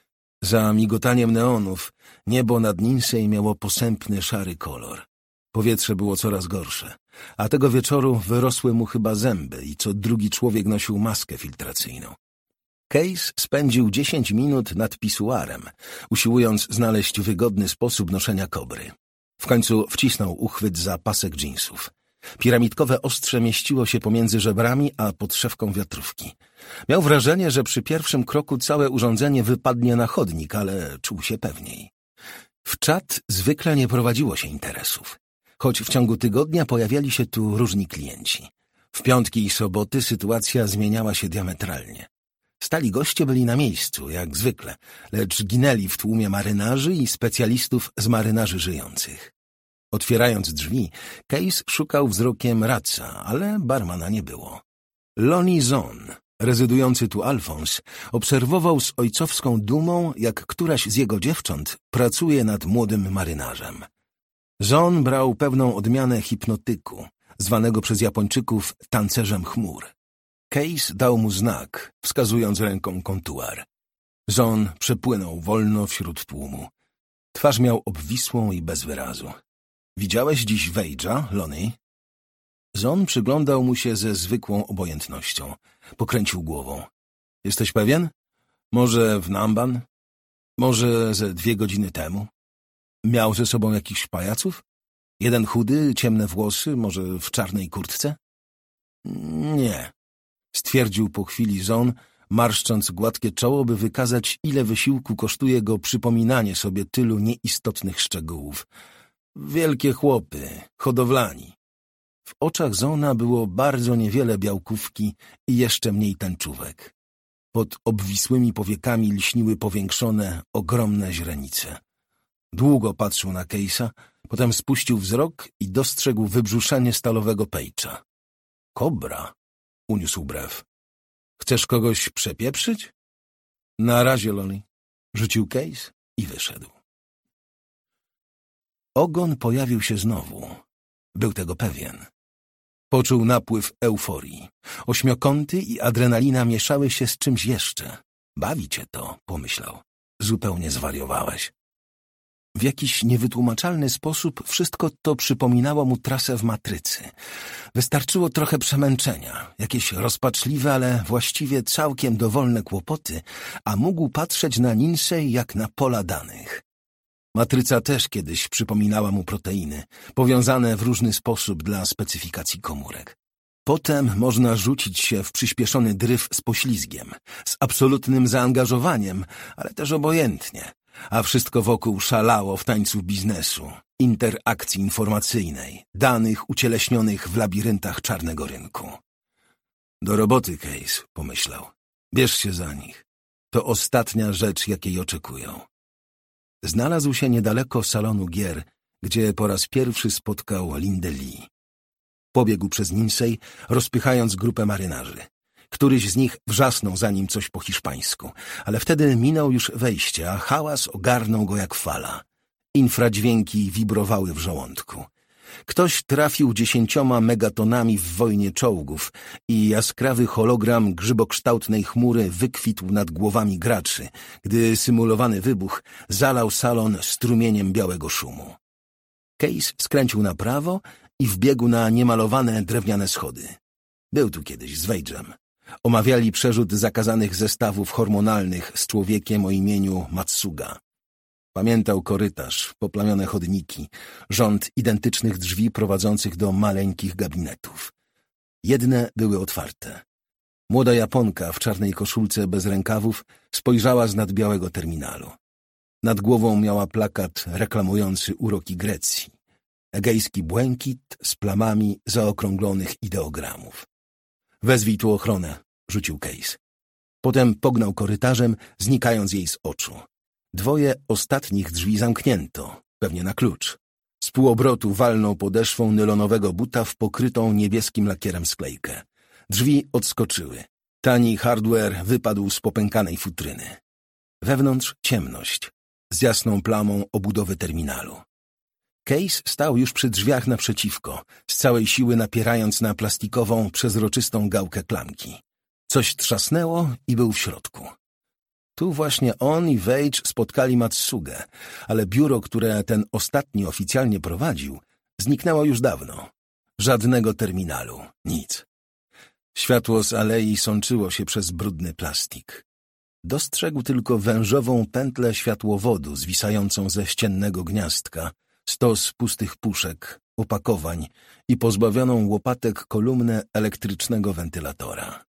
Speaker 1: Za migotaniem neonów niebo nad Ninsej miało posępny, szary kolor. Powietrze było coraz gorsze, a tego wieczoru wyrosły mu chyba zęby i co drugi człowiek nosił maskę filtracyjną. Case spędził 10 minut nad pisuarem, usiłując znaleźć wygodny sposób noszenia kobry. W końcu wcisnął uchwyt za pasek dżinsów. Piramidkowe ostrze mieściło się pomiędzy żebrami a podszewką wiatrówki. Miał wrażenie, że przy pierwszym kroku całe urządzenie wypadnie na chodnik, ale czuł się pewniej. W czat zwykle nie prowadziło się interesów, choć w ciągu tygodnia pojawiali się tu różni klienci. W piątki i soboty sytuacja zmieniała się diametralnie. Stali goście byli na miejscu, jak zwykle, lecz ginęli w tłumie marynarzy i specjalistów z marynarzy żyjących. Otwierając drzwi, Case szukał wzrokiem Ratsa, ale barmana nie było. Lonnie Zon, rezydujący tu Alfons, obserwował z ojcowską dumą, jak któraś z jego dziewcząt pracuje nad młodym marynarzem. Zon brał pewną odmianę hipnotyku, zwanego przez Japończyków tancerzem chmur. Case dał mu znak, wskazując ręką kontuar. Zon przepłynął wolno wśród tłumu. Twarz miał obwisłą i bez wyrazu. Widziałeś dziś Wade'a, Lonnie? Zon przyglądał mu się ze zwykłą obojętnością. Pokręcił głową. Jesteś pewien? Może w Namban? Może ze 2 godziny temu? Miał ze sobą jakichś pajaców? Jeden chudy, ciemne włosy, może w czarnej kurtce? Nie, stwierdził po chwili Zon, marszcząc gładkie czoło, by wykazać, ile wysiłku kosztuje go przypominanie sobie tylu nieistotnych szczegółów. Wielkie chłopy, hodowlani. W oczach Zona było bardzo niewiele białkówki i jeszcze mniej tęczówek. Pod obwisłymi powiekami lśniły powiększone, ogromne źrenice. Długo patrzył na Case'a, potem spuścił wzrok i dostrzegł wybrzuszenie stalowego pejcza. Kobra, uniósł brew. Chcesz kogoś przepieprzyć? Na razie, Lonnie, rzucił Case i wyszedł. Ogon pojawił się znowu. Był tego pewien. Poczuł napływ euforii. Ośmiokąty i adrenalina mieszały się z czymś jeszcze. Bawi cię to, pomyślał. Zupełnie zwariowałeś. W jakiś niewytłumaczalny sposób wszystko to przypominało mu trasę w Matrycy. Wystarczyło trochę przemęczenia, jakieś rozpaczliwe, ale właściwie całkiem dowolne kłopoty, a mógł patrzeć na Lindsay jak na pola danych. Matryca też kiedyś przypominała mu proteiny, powiązane w różny sposób dla specyfikacji komórek. Potem można rzucić się w przyspieszony dryf z poślizgiem, z absolutnym zaangażowaniem, ale też obojętnie, a wszystko wokół szalało w tańcu biznesu, interakcji informacyjnej, danych ucieleśnionych w labiryntach czarnego rynku. Do roboty, Case, pomyślał. Bierz się za nich. To ostatnia rzecz, jakiej oczekują. Znalazł się niedaleko salonu gier, gdzie po raz pierwszy spotkał Lindę Lee. Pobiegł przez Lindsay, rozpychając grupę marynarzy. Któryś z nich wrzasnął za nim coś po hiszpańsku, ale wtedy minął już wejście, a hałas ogarnął go jak fala. Infradźwięki wibrowały w żołądku. Ktoś trafił 10 megatonami w wojnie czołgów i jaskrawy hologram grzybokształtnej chmury wykwitł nad głowami graczy, gdy symulowany wybuch zalał salon strumieniem białego szumu. Case skręcił na prawo i wbiegł na niemalowane drewniane schody. Był tu kiedyś z Wage'em. Omawiali przerzut zakazanych zestawów hormonalnych z człowiekiem o imieniu Matsuga. Pamiętał korytarz, poplamione chodniki, rząd identycznych drzwi prowadzących do maleńkich gabinetów. Jedne były otwarte. Młoda Japonka w czarnej koszulce bez rękawów spojrzała z nad białego terminalu. Nad głową miała plakat reklamujący uroki Grecji. Egejski błękit z plamami zaokrąglonych ideogramów. Wezwij tu ochronę, rzucił Case. Potem pognał korytarzem, znikając jej z oczu. 2 ostatnich drzwi zamknięto, pewnie na klucz. Z półobrotu walnął podeszwą nylonowego buta w pokrytą niebieskim lakierem sklejkę. Drzwi odskoczyły. Tani hardware wypadł z popękanej futryny. Wewnątrz ciemność, z jasną plamą obudowy terminalu. Case stał już przy drzwiach naprzeciwko, z całej siły napierając na plastikową, przezroczystą gałkę klamki. Coś trzasnęło i był w środku. Tu właśnie on i Wage spotkali Matsugę, ale biuro, które ten ostatni oficjalnie prowadził, zniknęło już dawno. Żadnego terminalu, nic. Światło z alei sączyło się przez brudny plastik. Dostrzegł tylko wężową pętlę światłowodu zwisającą ze ściennego gniazdka, stos pustych puszek, opakowań i pozbawioną łopatek kolumnę elektrycznego wentylatora.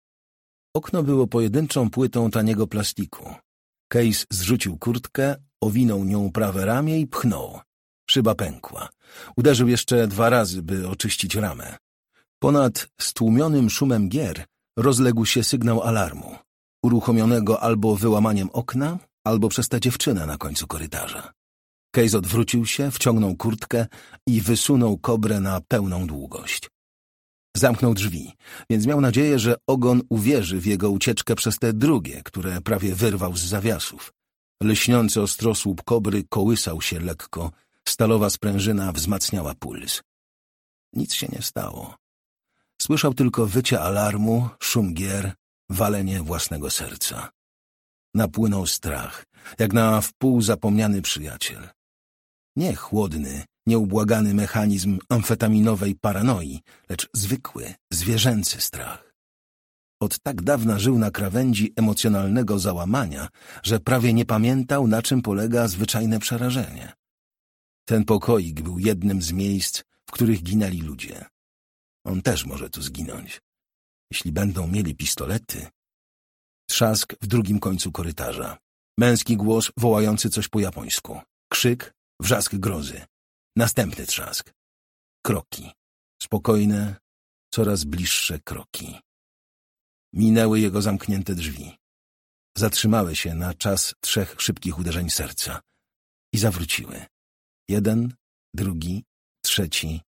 Speaker 1: Okno było pojedynczą płytą taniego plastiku. Case zrzucił kurtkę, owinął nią prawe ramię i pchnął. Szyba pękła. Uderzył jeszcze 2 razy, by oczyścić ramę. Ponad stłumionym szumem gier rozległ się sygnał alarmu, uruchomionego albo wyłamaniem okna, albo przez tę dziewczynę na końcu korytarza. Case odwrócił się, wciągnął kurtkę i wysunął kobrę na pełną długość. Zamknął drzwi, więc miał nadzieję, że ogon uwierzy w jego ucieczkę przez te drugie, które prawie wyrwał z zawiasów. Lśniący ostrosłup kobry kołysał się lekko, stalowa sprężyna wzmacniała puls. Nic się nie stało. Słyszał tylko wycie alarmu, szum gier, walenie własnego serca. Napłynął strach, jak na wpół zapomniany przyjaciel. Nie chłodny, nieubłagany mechanizm amfetaminowej paranoi, lecz zwykły, zwierzęcy strach. Od tak dawna żył na krawędzi emocjonalnego załamania, że prawie nie pamiętał, na czym polega zwyczajne przerażenie. Ten pokoik był jednym z miejsc, w których ginęli ludzie. On też może tu zginąć. Jeśli będą mieli pistolety... Trzask w drugim końcu korytarza. Męski głos wołający coś po japońsku. Krzyk, wrzask grozy. Następny trzask. Kroki. Spokojne, coraz bliższe kroki. Minęły jego zamknięte drzwi. Zatrzymały się na czas 3 szybkich uderzeń serca. I zawróciły. 1, 2, 3.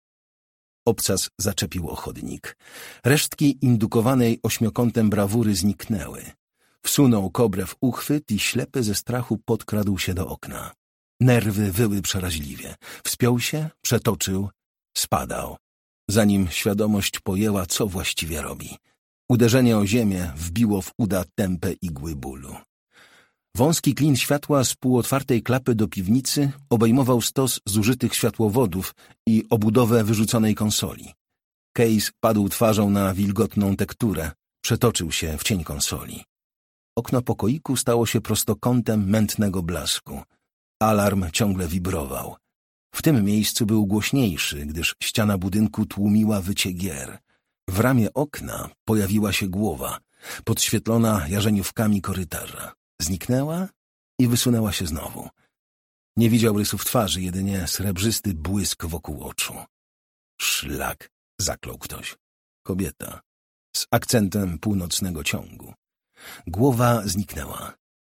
Speaker 1: Obcas zaczepił o chodnik. Resztki indukowanej 8-kątem brawury zniknęły. Wsunął kobrę w uchwyt i ślepy ze strachu podkradł się do okna. Nerwy wyły przeraźliwie. Wspiął się, przetoczył, spadał. zanim świadomość pojęła, co właściwie robi. Uderzenie o ziemię wbiło w uda tępe igły bólu. Wąski klin światła z półotwartej klapy do piwnicy obejmował stos zużytych światłowodów i obudowę wyrzuconej konsoli. Case padł twarzą na wilgotną tekturę, przetoczył się w cień konsoli. Okno pokoiku stało się prostokątem mętnego blasku. Alarm ciągle wibrował. W tym miejscu był głośniejszy, gdyż ściana budynku tłumiła wycie gier. W ramie okna pojawiła się głowa, podświetlona jarzeniówkami korytarza. Zniknęła i wysunęła się znowu. Nie widział rysów twarzy, jedynie srebrzysty błysk wokół oczu. Szlak, zaklął ktoś. Kobieta, z akcentem północnego ciągu. Głowa zniknęła.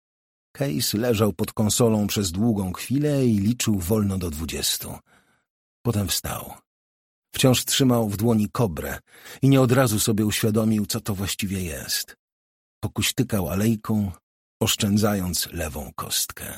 Speaker 1: Case leżał pod konsolą przez długą chwilę i liczył wolno do 20. Potem wstał. Wciąż trzymał w dłoni kobrę i nie od razu sobie uświadomił, co to właściwie jest. Pokuśtykał alejką, oszczędzając lewą kostkę.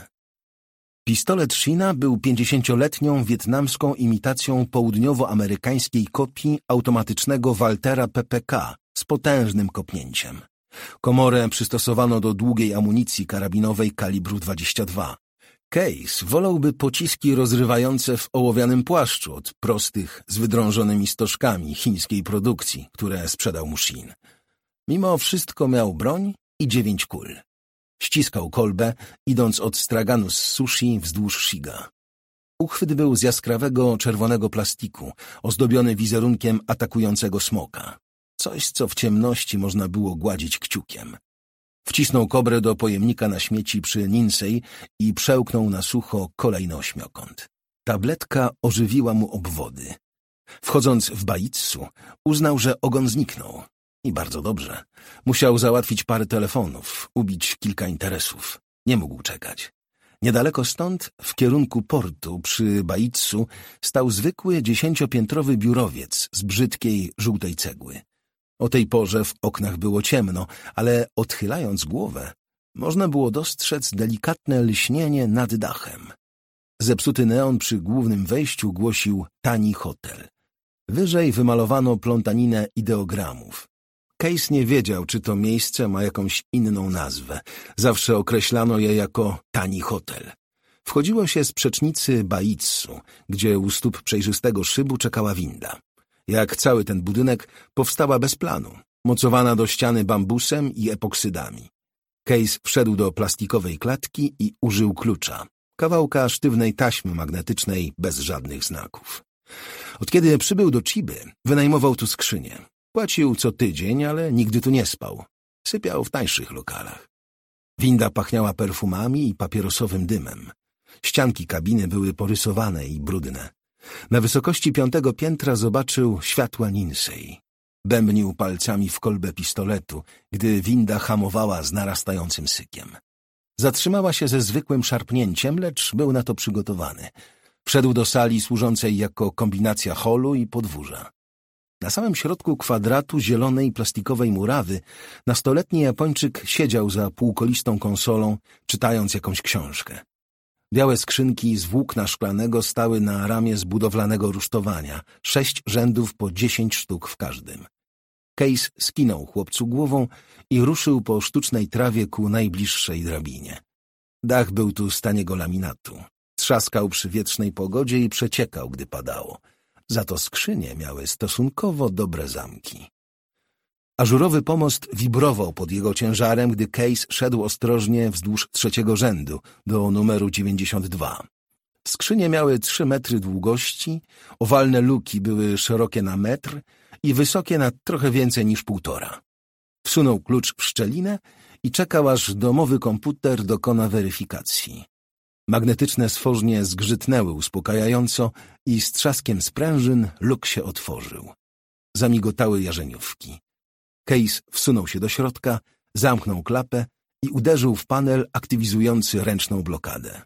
Speaker 1: Pistolet Sheena był 50-letnią wietnamską imitacją południowoamerykańskiej kopii automatycznego Waltera PPK z potężnym kopnięciem. Komorę przystosowano do długiej amunicji karabinowej kalibru 22. Case wolałby pociski rozrywające w ołowianym płaszczu od prostych, z wydrążonymi stożkami chińskiej produkcji, które sprzedał mu Sheen. Mimo wszystko miał broń i 9 kul. Ściskał kolbę, idąc od straganu z sushi wzdłuż Shiga. Uchwyt był z jaskrawego czerwonego plastiku, ozdobiony wizerunkiem atakującego smoka. Coś, co w ciemności można było gładzić kciukiem. Wcisnął kobrę do pojemnika na śmieci przy Ninsej i przełknął na sucho kolejny ośmiokąt. Tabletka ożywiła mu obwody. Wchodząc w Baitsu, uznał, że ogon zniknął. I bardzo dobrze. Musiał załatwić parę telefonów, ubić kilka interesów. Nie mógł czekać. Niedaleko stąd, w kierunku portu przy Baitsu, stał zwykły 10-piętrowy biurowiec z brzydkiej, żółtej cegły. O tej porze w oknach było ciemno, ale odchylając głowę, można było dostrzec delikatne lśnienie nad dachem. Zepsuty neon przy głównym wejściu głosił tani hotel. Wyżej wymalowano plątaninę ideogramów. Case nie wiedział, czy to miejsce ma jakąś inną nazwę. Zawsze określano je jako tani hotel. Wchodziło się z przecznicy Baitsu, gdzie u stóp przejrzystego szybu czekała winda. Jak cały ten budynek, powstała bez planu, mocowana do ściany bambusem i epoksydami. Case wszedł do plastikowej klatki i użył klucza, kawałka sztywnej taśmy magnetycznej bez żadnych znaków. Od kiedy przybył do Chiby, wynajmował tu skrzynię. Płacił co tydzień, ale nigdy tu nie spał. Sypiał w tańszych lokalach. Winda pachniała perfumami i papierosowym dymem. Ścianki kabiny były porysowane i brudne. Na wysokości 5. piętra zobaczył światła Ninsej. Bębnił palcami w kolbę pistoletu, gdy winda hamowała z narastającym sykiem. Zatrzymała się ze zwykłym szarpnięciem, lecz był na to przygotowany. Wszedł do sali służącej jako kombinacja holu i podwórza. Na samym środku kwadratu zielonej plastikowej murawy nastoletni Japończyk siedział za półkolistą konsolą, czytając jakąś książkę. Białe skrzynki z włókna szklanego stały na ramię z budowlanego rusztowania, 6 rzędów po 10 sztuk w każdym. Case skinął chłopcu głową i ruszył po sztucznej trawie ku najbliższej drabinie. Dach był tu z taniego laminatu. Trzaskał przy wietrznej pogodzie i przeciekał, gdy padało. Za to skrzynie miały stosunkowo dobre zamki. Ażurowy pomost wibrował pod jego ciężarem, gdy Case szedł ostrożnie wzdłuż 3. rzędu do numeru 92. Skrzynie miały 3 metry długości, owalne luki były szerokie na metr i wysokie na trochę więcej niż 1,5. Wsunął klucz w szczelinę i czekał, aż domowy komputer dokona weryfikacji. Magnetyczne stworznie zgrzytnęły uspokajająco i z trzaskiem sprężyn luk się otworzył. Zamigotały jarzeniówki. Case wsunął się do środka, zamknął klapę i uderzył w panel aktywizujący ręczną blokadę.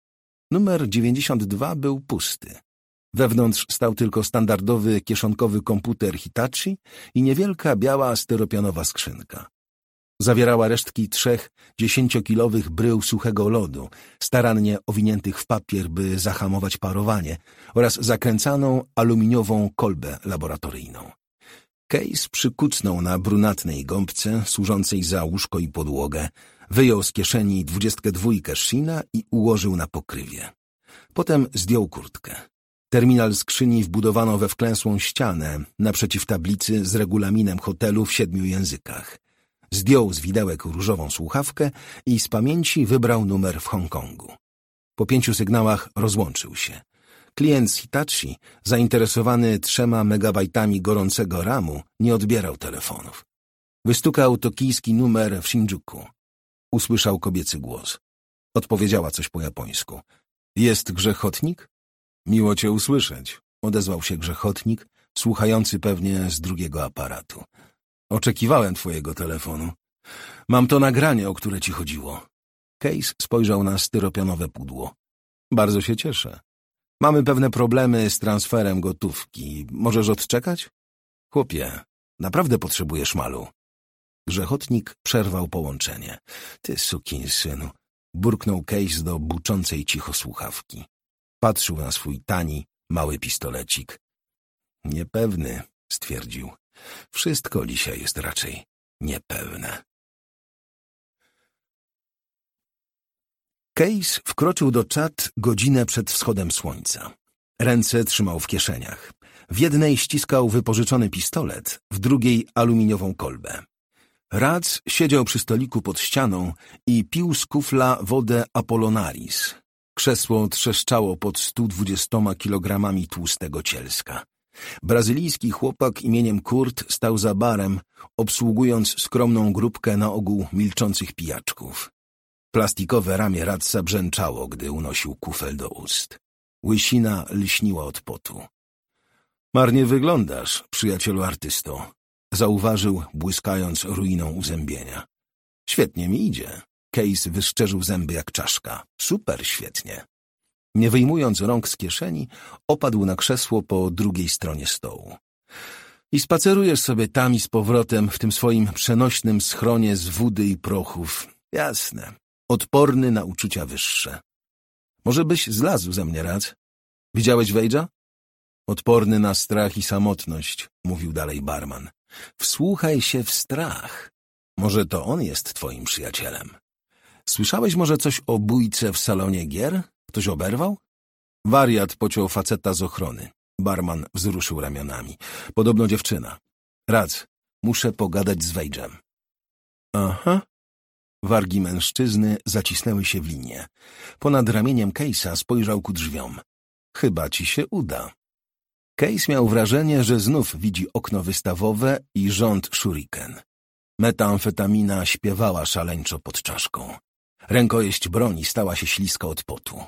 Speaker 1: Numer 92 był pusty. Wewnątrz stał tylko standardowy kieszonkowy komputer Hitachi i niewielka biała styropianowa skrzynka. Zawierała resztki 3 10-kilowych brył suchego lodu, starannie owiniętych w papier, by zahamować parowanie, oraz zakręcaną aluminiową kolbę laboratoryjną. Case przykucnął na brunatnej gąbce służącej za łóżko i podłogę, wyjął z kieszeni 22 Sheena i ułożył na pokrywie. Potem zdjął kurtkę. Terminal skrzyni wbudowano we wklęsłą ścianę naprzeciw tablicy z regulaminem hotelu w 7 językach. Zdjął z widełek różową słuchawkę i z pamięci wybrał numer w Hongkongu. Po 5 sygnałach rozłączył się. Klient z Hitachi, zainteresowany 3 megabajtami gorącego ramu, nie odbierał telefonów. Wystukał tokijski numer w Shinjuku. Usłyszał kobiecy głos. Odpowiedziała coś po japońsku. Jest grzechotnik? Miło cię usłyszeć, odezwał się grzechotnik, słuchający pewnie z drugiego aparatu. Oczekiwałem twojego telefonu. Mam to nagranie, o które ci chodziło. Case spojrzał na styropianowe pudło. Bardzo się cieszę. Mamy pewne problemy z transferem gotówki. Możesz odczekać? Chłopie, naprawdę potrzebujesz malu. Grzechotnik przerwał połączenie. Ty sukinsynu, burknął Case do buczącej cicho słuchawki. Patrzył na swój tani, mały pistolecik. Niepewny, stwierdził. Wszystko dzisiaj jest raczej niepewne. Case wkroczył do czat godzinę przed wschodem słońca. Ręce trzymał w kieszeniach. W jednej ściskał wypożyczony pistolet, w drugiej aluminiową kolbę. Rac siedział przy stoliku pod ścianą i pił z kufla wodę Apollonaris. Krzesło trzeszczało pod 120 kilogramami tłustego cielska. Brazylijski chłopak imieniem Kurt stał za barem, obsługując skromną grupkę na ogół milczących pijaczków. Plastikowe ramię Radca brzęczało, gdy unosił kufel do ust. Łysina lśniła od potu. Marnie wyglądasz, przyjacielu artysto, zauważył, błyskając ruiną uzębienia. Świetnie mi idzie. Case wyszczerzył zęby jak czaszka. Super świetnie. Nie wyjmując rąk z kieszeni, opadł na krzesło po drugiej stronie stołu. I spacerujesz sobie tam i z powrotem w tym swoim przenośnym schronie z wódy i prochów. Jasne. Odporny na uczucia wyższe. Może byś zlazł ze mnie, Rac? Widziałeś Wade'a? Odporny na strach i samotność, mówił dalej barman. Wsłuchaj się w strach. Może to on jest twoim przyjacielem. Słyszałeś może coś o bójce w salonie gier? Ktoś oberwał? Wariat pociął faceta z ochrony. Barman wzruszył ramionami. Podobno dziewczyna. Rac, muszę pogadać z Wade'em. Aha. Wargi mężczyzny zacisnęły się w linię. Ponad ramieniem Case'a spojrzał ku drzwiom. Chyba ci się uda. Case miał wrażenie, że znów widzi okno wystawowe i rząd shuriken. Metamfetamina śpiewała szaleńczo pod czaszką. Rękojeść broni stała się śliska od potu.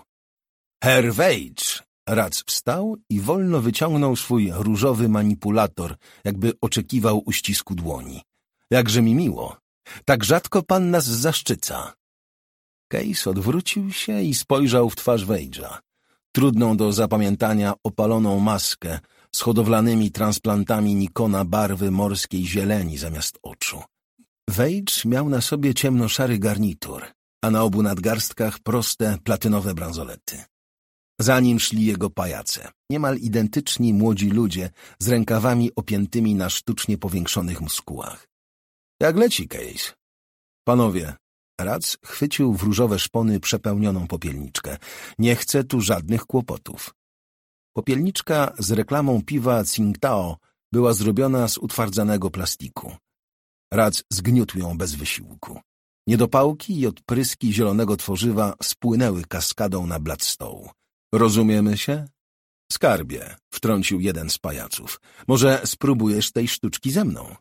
Speaker 1: Herr Wade! Rac wstał i wolno wyciągnął swój różowy manipulator, jakby oczekiwał uścisku dłoni. Jakże mi miło. Tak rzadko pan nas zaszczyca. Case odwrócił się i spojrzał w twarz Wade'a. Trudną do zapamiętania opaloną maskę z hodowlanymi transplantami Nikona barwy morskiej zieleni zamiast oczu. Wade miał na sobie ciemnoszary garnitur, a na obu nadgarstkach proste, platynowe bransolety. Za nim szli jego pajace, niemal identyczni młodzi ludzie z rękawami opiętymi na sztucznie powiększonych muskułach. Jak leci, Case? Panowie, Rac chwycił w różowe szpony przepełnioną popielniczkę. Nie chcę tu żadnych kłopotów. Popielniczka z reklamą piwa Tsingtao była zrobiona z utwardzanego plastiku. Rac zgniótł ją bez wysiłku. Niedopałki i odpryski zielonego tworzywa spłynęły kaskadą na blat stołu. Rozumiemy się? Skarbie, wtrącił jeden z pajaców. Może spróbujesz tej sztuczki ze mną?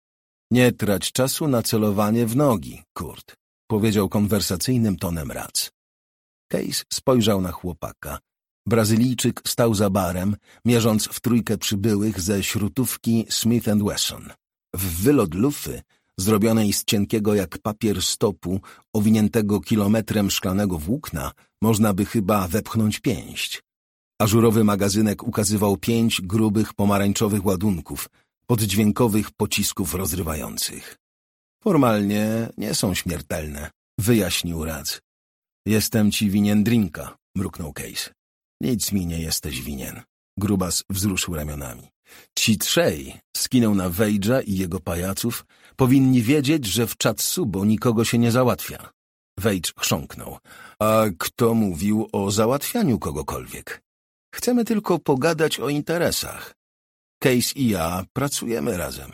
Speaker 1: Nie trać czasu na celowanie w nogi, Kurt, powiedział konwersacyjnym tonem Rac. Case spojrzał na chłopaka. Brazylijczyk stał za barem, mierząc w trójkę przybyłych ze śrutówki Smith & Wesson. W wylot lufy, zrobionej z cienkiego jak papier stopu, owiniętego kilometrem szklanego włókna, można by chyba wepchnąć pięść. Ażurowy magazynek ukazywał 5 grubych pomarańczowych ładunków, poddźwiękowych pocisków rozrywających. Formalnie nie są śmiertelne, wyjaśnił Rac. Jestem ci winien drinka, mruknął Case. Nic mi nie jesteś winien. Grubas wzruszył ramionami. Ci trzej, skinął na Wage'a i jego pajaców, powinni wiedzieć, że w Chatsubo nikogo się nie załatwia. Wage chrząknął. A kto mówił o załatwianiu kogokolwiek? Chcemy tylko pogadać o interesach. Case i ja pracujemy razem.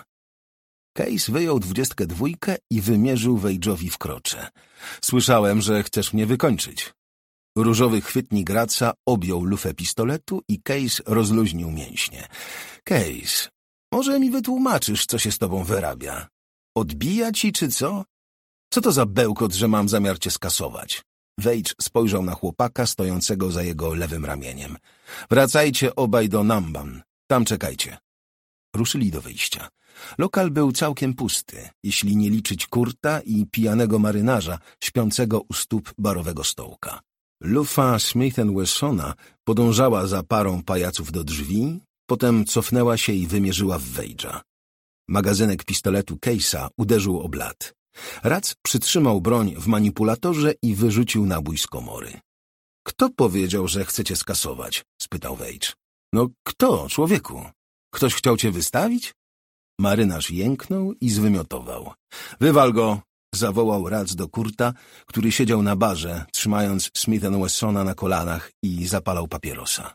Speaker 1: Case wyjął 22 i wymierzył Wage'owi w krocze. Słyszałem, że chcesz mnie wykończyć. Różowy chwytnik Raca objął lufę pistoletu i Case rozluźnił mięśnie. Case, może mi wytłumaczysz, co się z tobą wyrabia? Odbija ci, czy co? Co to za bełkot, że mam zamiar cię skasować? Wage spojrzał na chłopaka stojącego za jego lewym ramieniem. Wracajcie obaj do Namban. Tam czekajcie. Ruszyli do wyjścia. Lokal był całkiem pusty, jeśli nie liczyć Kurta i pijanego marynarza śpiącego u stóp barowego stołka. Lufa Smith & Wessona podążała za parą pajaców do drzwi, potem cofnęła się i wymierzyła w Wage'a. Magazynek pistoletu Case'a uderzył o blat. Rac przytrzymał broń w manipulatorze i wyrzucił nabój z komory. — Kto powiedział, że chcecie skasować? — spytał Wage. — No kto, człowieku? Ktoś chciał cię wystawić? Marynarz jęknął i zwymiotował. — Wywal go! — zawołał Rac do Kurta, który siedział na barze, trzymając Smith & Wessona na kolanach i zapalał papierosa.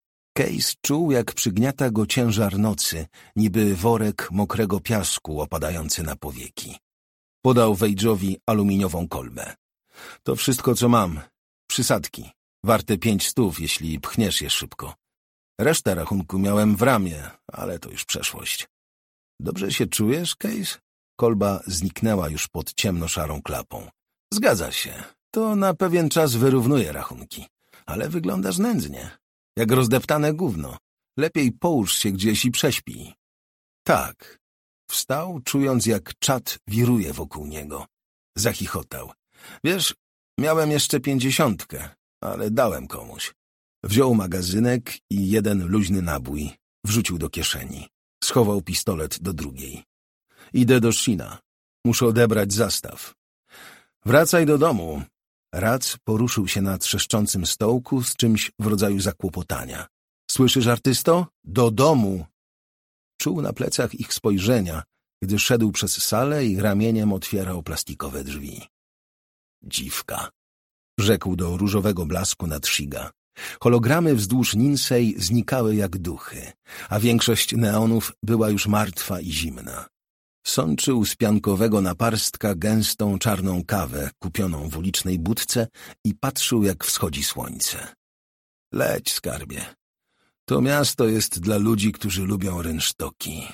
Speaker 1: Case czuł, jak przygniata go ciężar nocy, niby worek mokrego piasku opadający na powieki. Podał Wage'owi aluminiową kolbę. — To wszystko, co mam. Przysadki. Warte 500, jeśli pchniesz je szybko. Resztę rachunku miałem w ramie, ale to już przeszłość. — Dobrze się czujesz, Case? Kolba zniknęła już pod ciemnoszarą klapą. — Zgadza się. To na pewien czas wyrównuje rachunki. Ale wyglądasz nędznie. Jak rozdeptane gówno. Lepiej połóż się gdzieś i prześpij. — Tak. Wstał, czując, jak czad wiruje wokół niego. Zachichotał. — Wiesz, miałem jeszcze 50, ale dałem komuś. Wziął magazynek i jeden luźny nabój. Wrzucił do kieszeni. Schował pistolet do drugiej. — Idę do Shina. Muszę odebrać zastaw. — Wracaj do domu. Rac poruszył się na trzeszczącym stołku z czymś w rodzaju zakłopotania. — Słyszysz, artysto? Do domu! Czuł na plecach ich spojrzenia, gdy szedł przez salę i ramieniem otwierał plastikowe drzwi. Dziwka, rzekł do różowego blasku nad Shiga. Hologramy wzdłuż Ninsei znikały jak duchy, a większość neonów była już martwa i zimna. Sączył z piankowego naparstka gęstą czarną kawę kupioną w ulicznej budce i patrzył, jak wschodzi słońce. Leć, skarbie. To miasto jest dla ludzi, którzy lubią rynsztoki.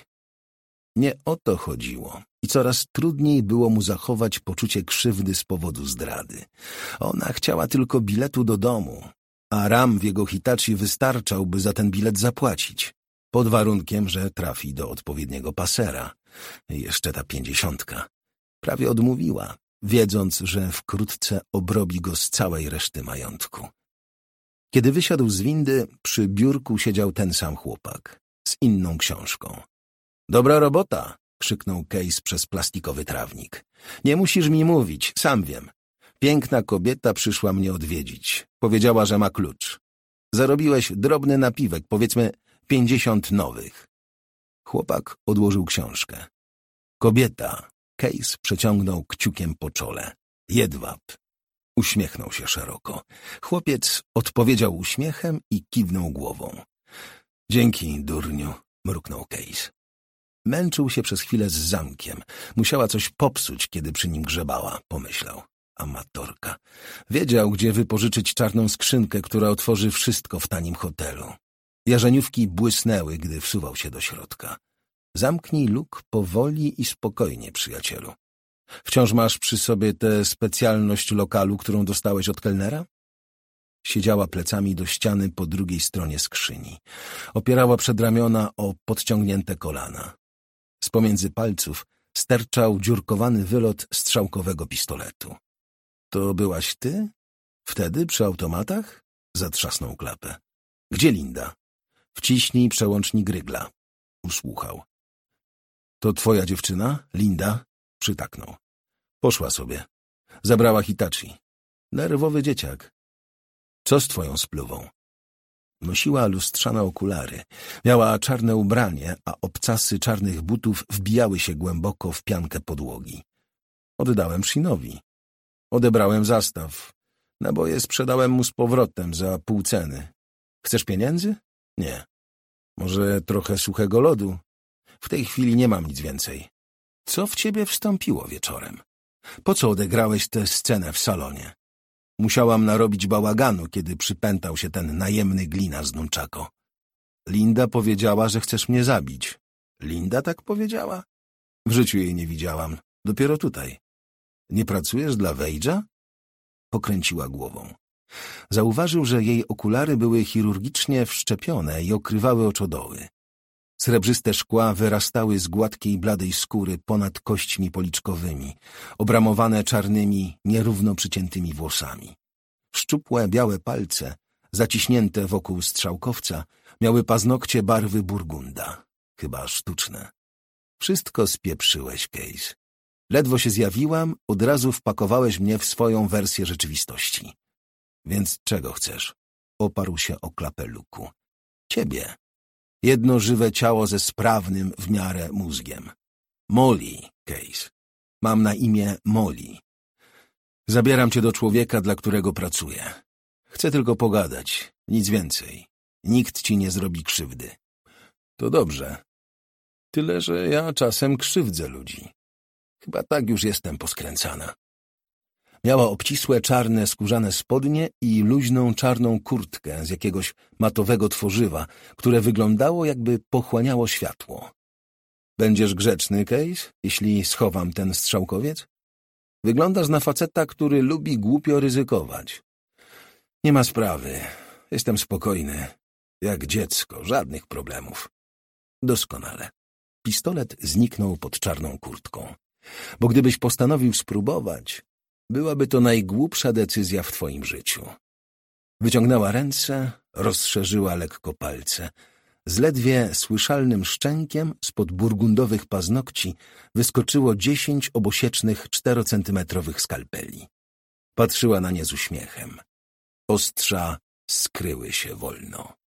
Speaker 1: Nie o to chodziło i coraz trudniej było mu zachować poczucie krzywdy z powodu zdrady. Ona chciała tylko biletu do domu, a ram w jego Hitachi wystarczał, by za ten bilet zapłacić, pod warunkiem, że trafi do odpowiedniego pasera. Jeszcze ta 50. Prawie odmówiła, wiedząc, że wkrótce obrobi go z całej reszty majątku. Kiedy wysiadł z windy, przy biurku siedział ten sam chłopak, z inną książką. — Dobra robota! — krzyknął Case przez plastikowy trawnik. — Nie musisz mi mówić, sam wiem. Piękna kobieta przyszła mnie odwiedzić. Powiedziała, że ma klucz. Zarobiłeś drobny napiwek, powiedzmy 50 nowych. Chłopak odłożył książkę. Kobieta. Case przeciągnął kciukiem po czole. Jedwab. Uśmiechnął się szeroko. Chłopiec odpowiedział uśmiechem i kiwnął głową. — Dzięki, durniu — mruknął Case. Męczył się przez chwilę z zamkiem. Musiała coś popsuć, kiedy przy nim grzebała, pomyślał. Amatorka. Wiedział, gdzie wypożyczyć czarną skrzynkę, która otworzy wszystko w tanim hotelu. Jarzeniówki błysnęły, gdy wsuwał się do środka. Zamknij luk powoli i spokojnie, przyjacielu. Wciąż masz przy sobie tę specjalność lokalu, którą dostałeś od kelnera? Siedziała plecami do ściany po drugiej stronie skrzyni. Opierała przedramiona o podciągnięte kolana. Z pomiędzy palców sterczał dziurkowany wylot strzałkowego pistoletu. — To byłaś ty? Wtedy przy automatach? Zatrzasnął klapę. — Gdzie Linda? — Wciśnij przełącznik rygla. Usłuchał. — To twoja dziewczyna, Linda? Przytaknął. Poszła sobie. Zabrała Hitachi. Nerwowy dzieciak. Co z twoją spluwą? Nosiła lustrzane okulary. Miała czarne ubranie, a obcasy czarnych butów wbijały się głęboko w piankę podłogi. Oddałem Shinowi. Odebrałem zastaw. Naboje sprzedałem mu z powrotem za pół ceny. Chcesz pieniędzy? Nie. Może trochę suchego lodu? W tej chwili nie mam nic więcej. Co w ciebie wstąpiło wieczorem? Po co odegrałeś tę scenę w salonie? Musiałam narobić bałaganu, kiedy przypętał się ten najemny glina z nunczako. Linda powiedziała, że chcesz mnie zabić. Linda tak powiedziała? W życiu jej nie widziałam. Dopiero tutaj. Nie pracujesz dla Wade'a? Pokręciła głową. Zauważył, że jej okulary były chirurgicznie wszczepione i okrywały oczodoły. Srebrzyste szkła wyrastały z gładkiej, bladej skóry ponad kośćmi policzkowymi, obramowane czarnymi, nierówno przyciętymi włosami. Szczupłe, białe palce, zaciśnięte wokół strzałkowca, miały paznokcie barwy burgunda, chyba sztuczne. Wszystko spieprzyłeś, Case. Ledwo się zjawiłam, od razu wpakowałeś mnie w swoją wersję rzeczywistości. Więc czego chcesz? Oparł się o klapę luku. Ciebie. Jedno żywe ciało ze sprawnym w miarę mózgiem. Molly, Case. Mam na imię Molly. Zabieram cię do człowieka, dla którego pracuję. Chcę tylko pogadać, nic więcej. Nikt ci nie zrobi krzywdy. To dobrze. Tyle, że ja czasem krzywdzę ludzi. Chyba tak już jestem poskręcana. Miała obcisłe, czarne, skórzane spodnie i luźną, czarną kurtkę z jakiegoś matowego tworzywa, które wyglądało, jakby pochłaniało światło. Będziesz grzeczny, Case, jeśli schowam ten strzałkowiec? Wyglądasz na faceta, który lubi głupio ryzykować. Nie ma sprawy. Jestem spokojny. Jak dziecko, żadnych problemów. Doskonale. Pistolet zniknął pod czarną kurtką. Bo gdybyś postanowił spróbować, byłaby to najgłupsza decyzja w twoim życiu. Wyciągnęła ręce, rozszerzyła lekko palce. Z ledwie słyszalnym szczękiem spod burgundowych paznokci wyskoczyło 10 obosiecznych 4-centymetrowych skalpeli. Patrzyła na nie z uśmiechem. Ostrza skryły się wolno.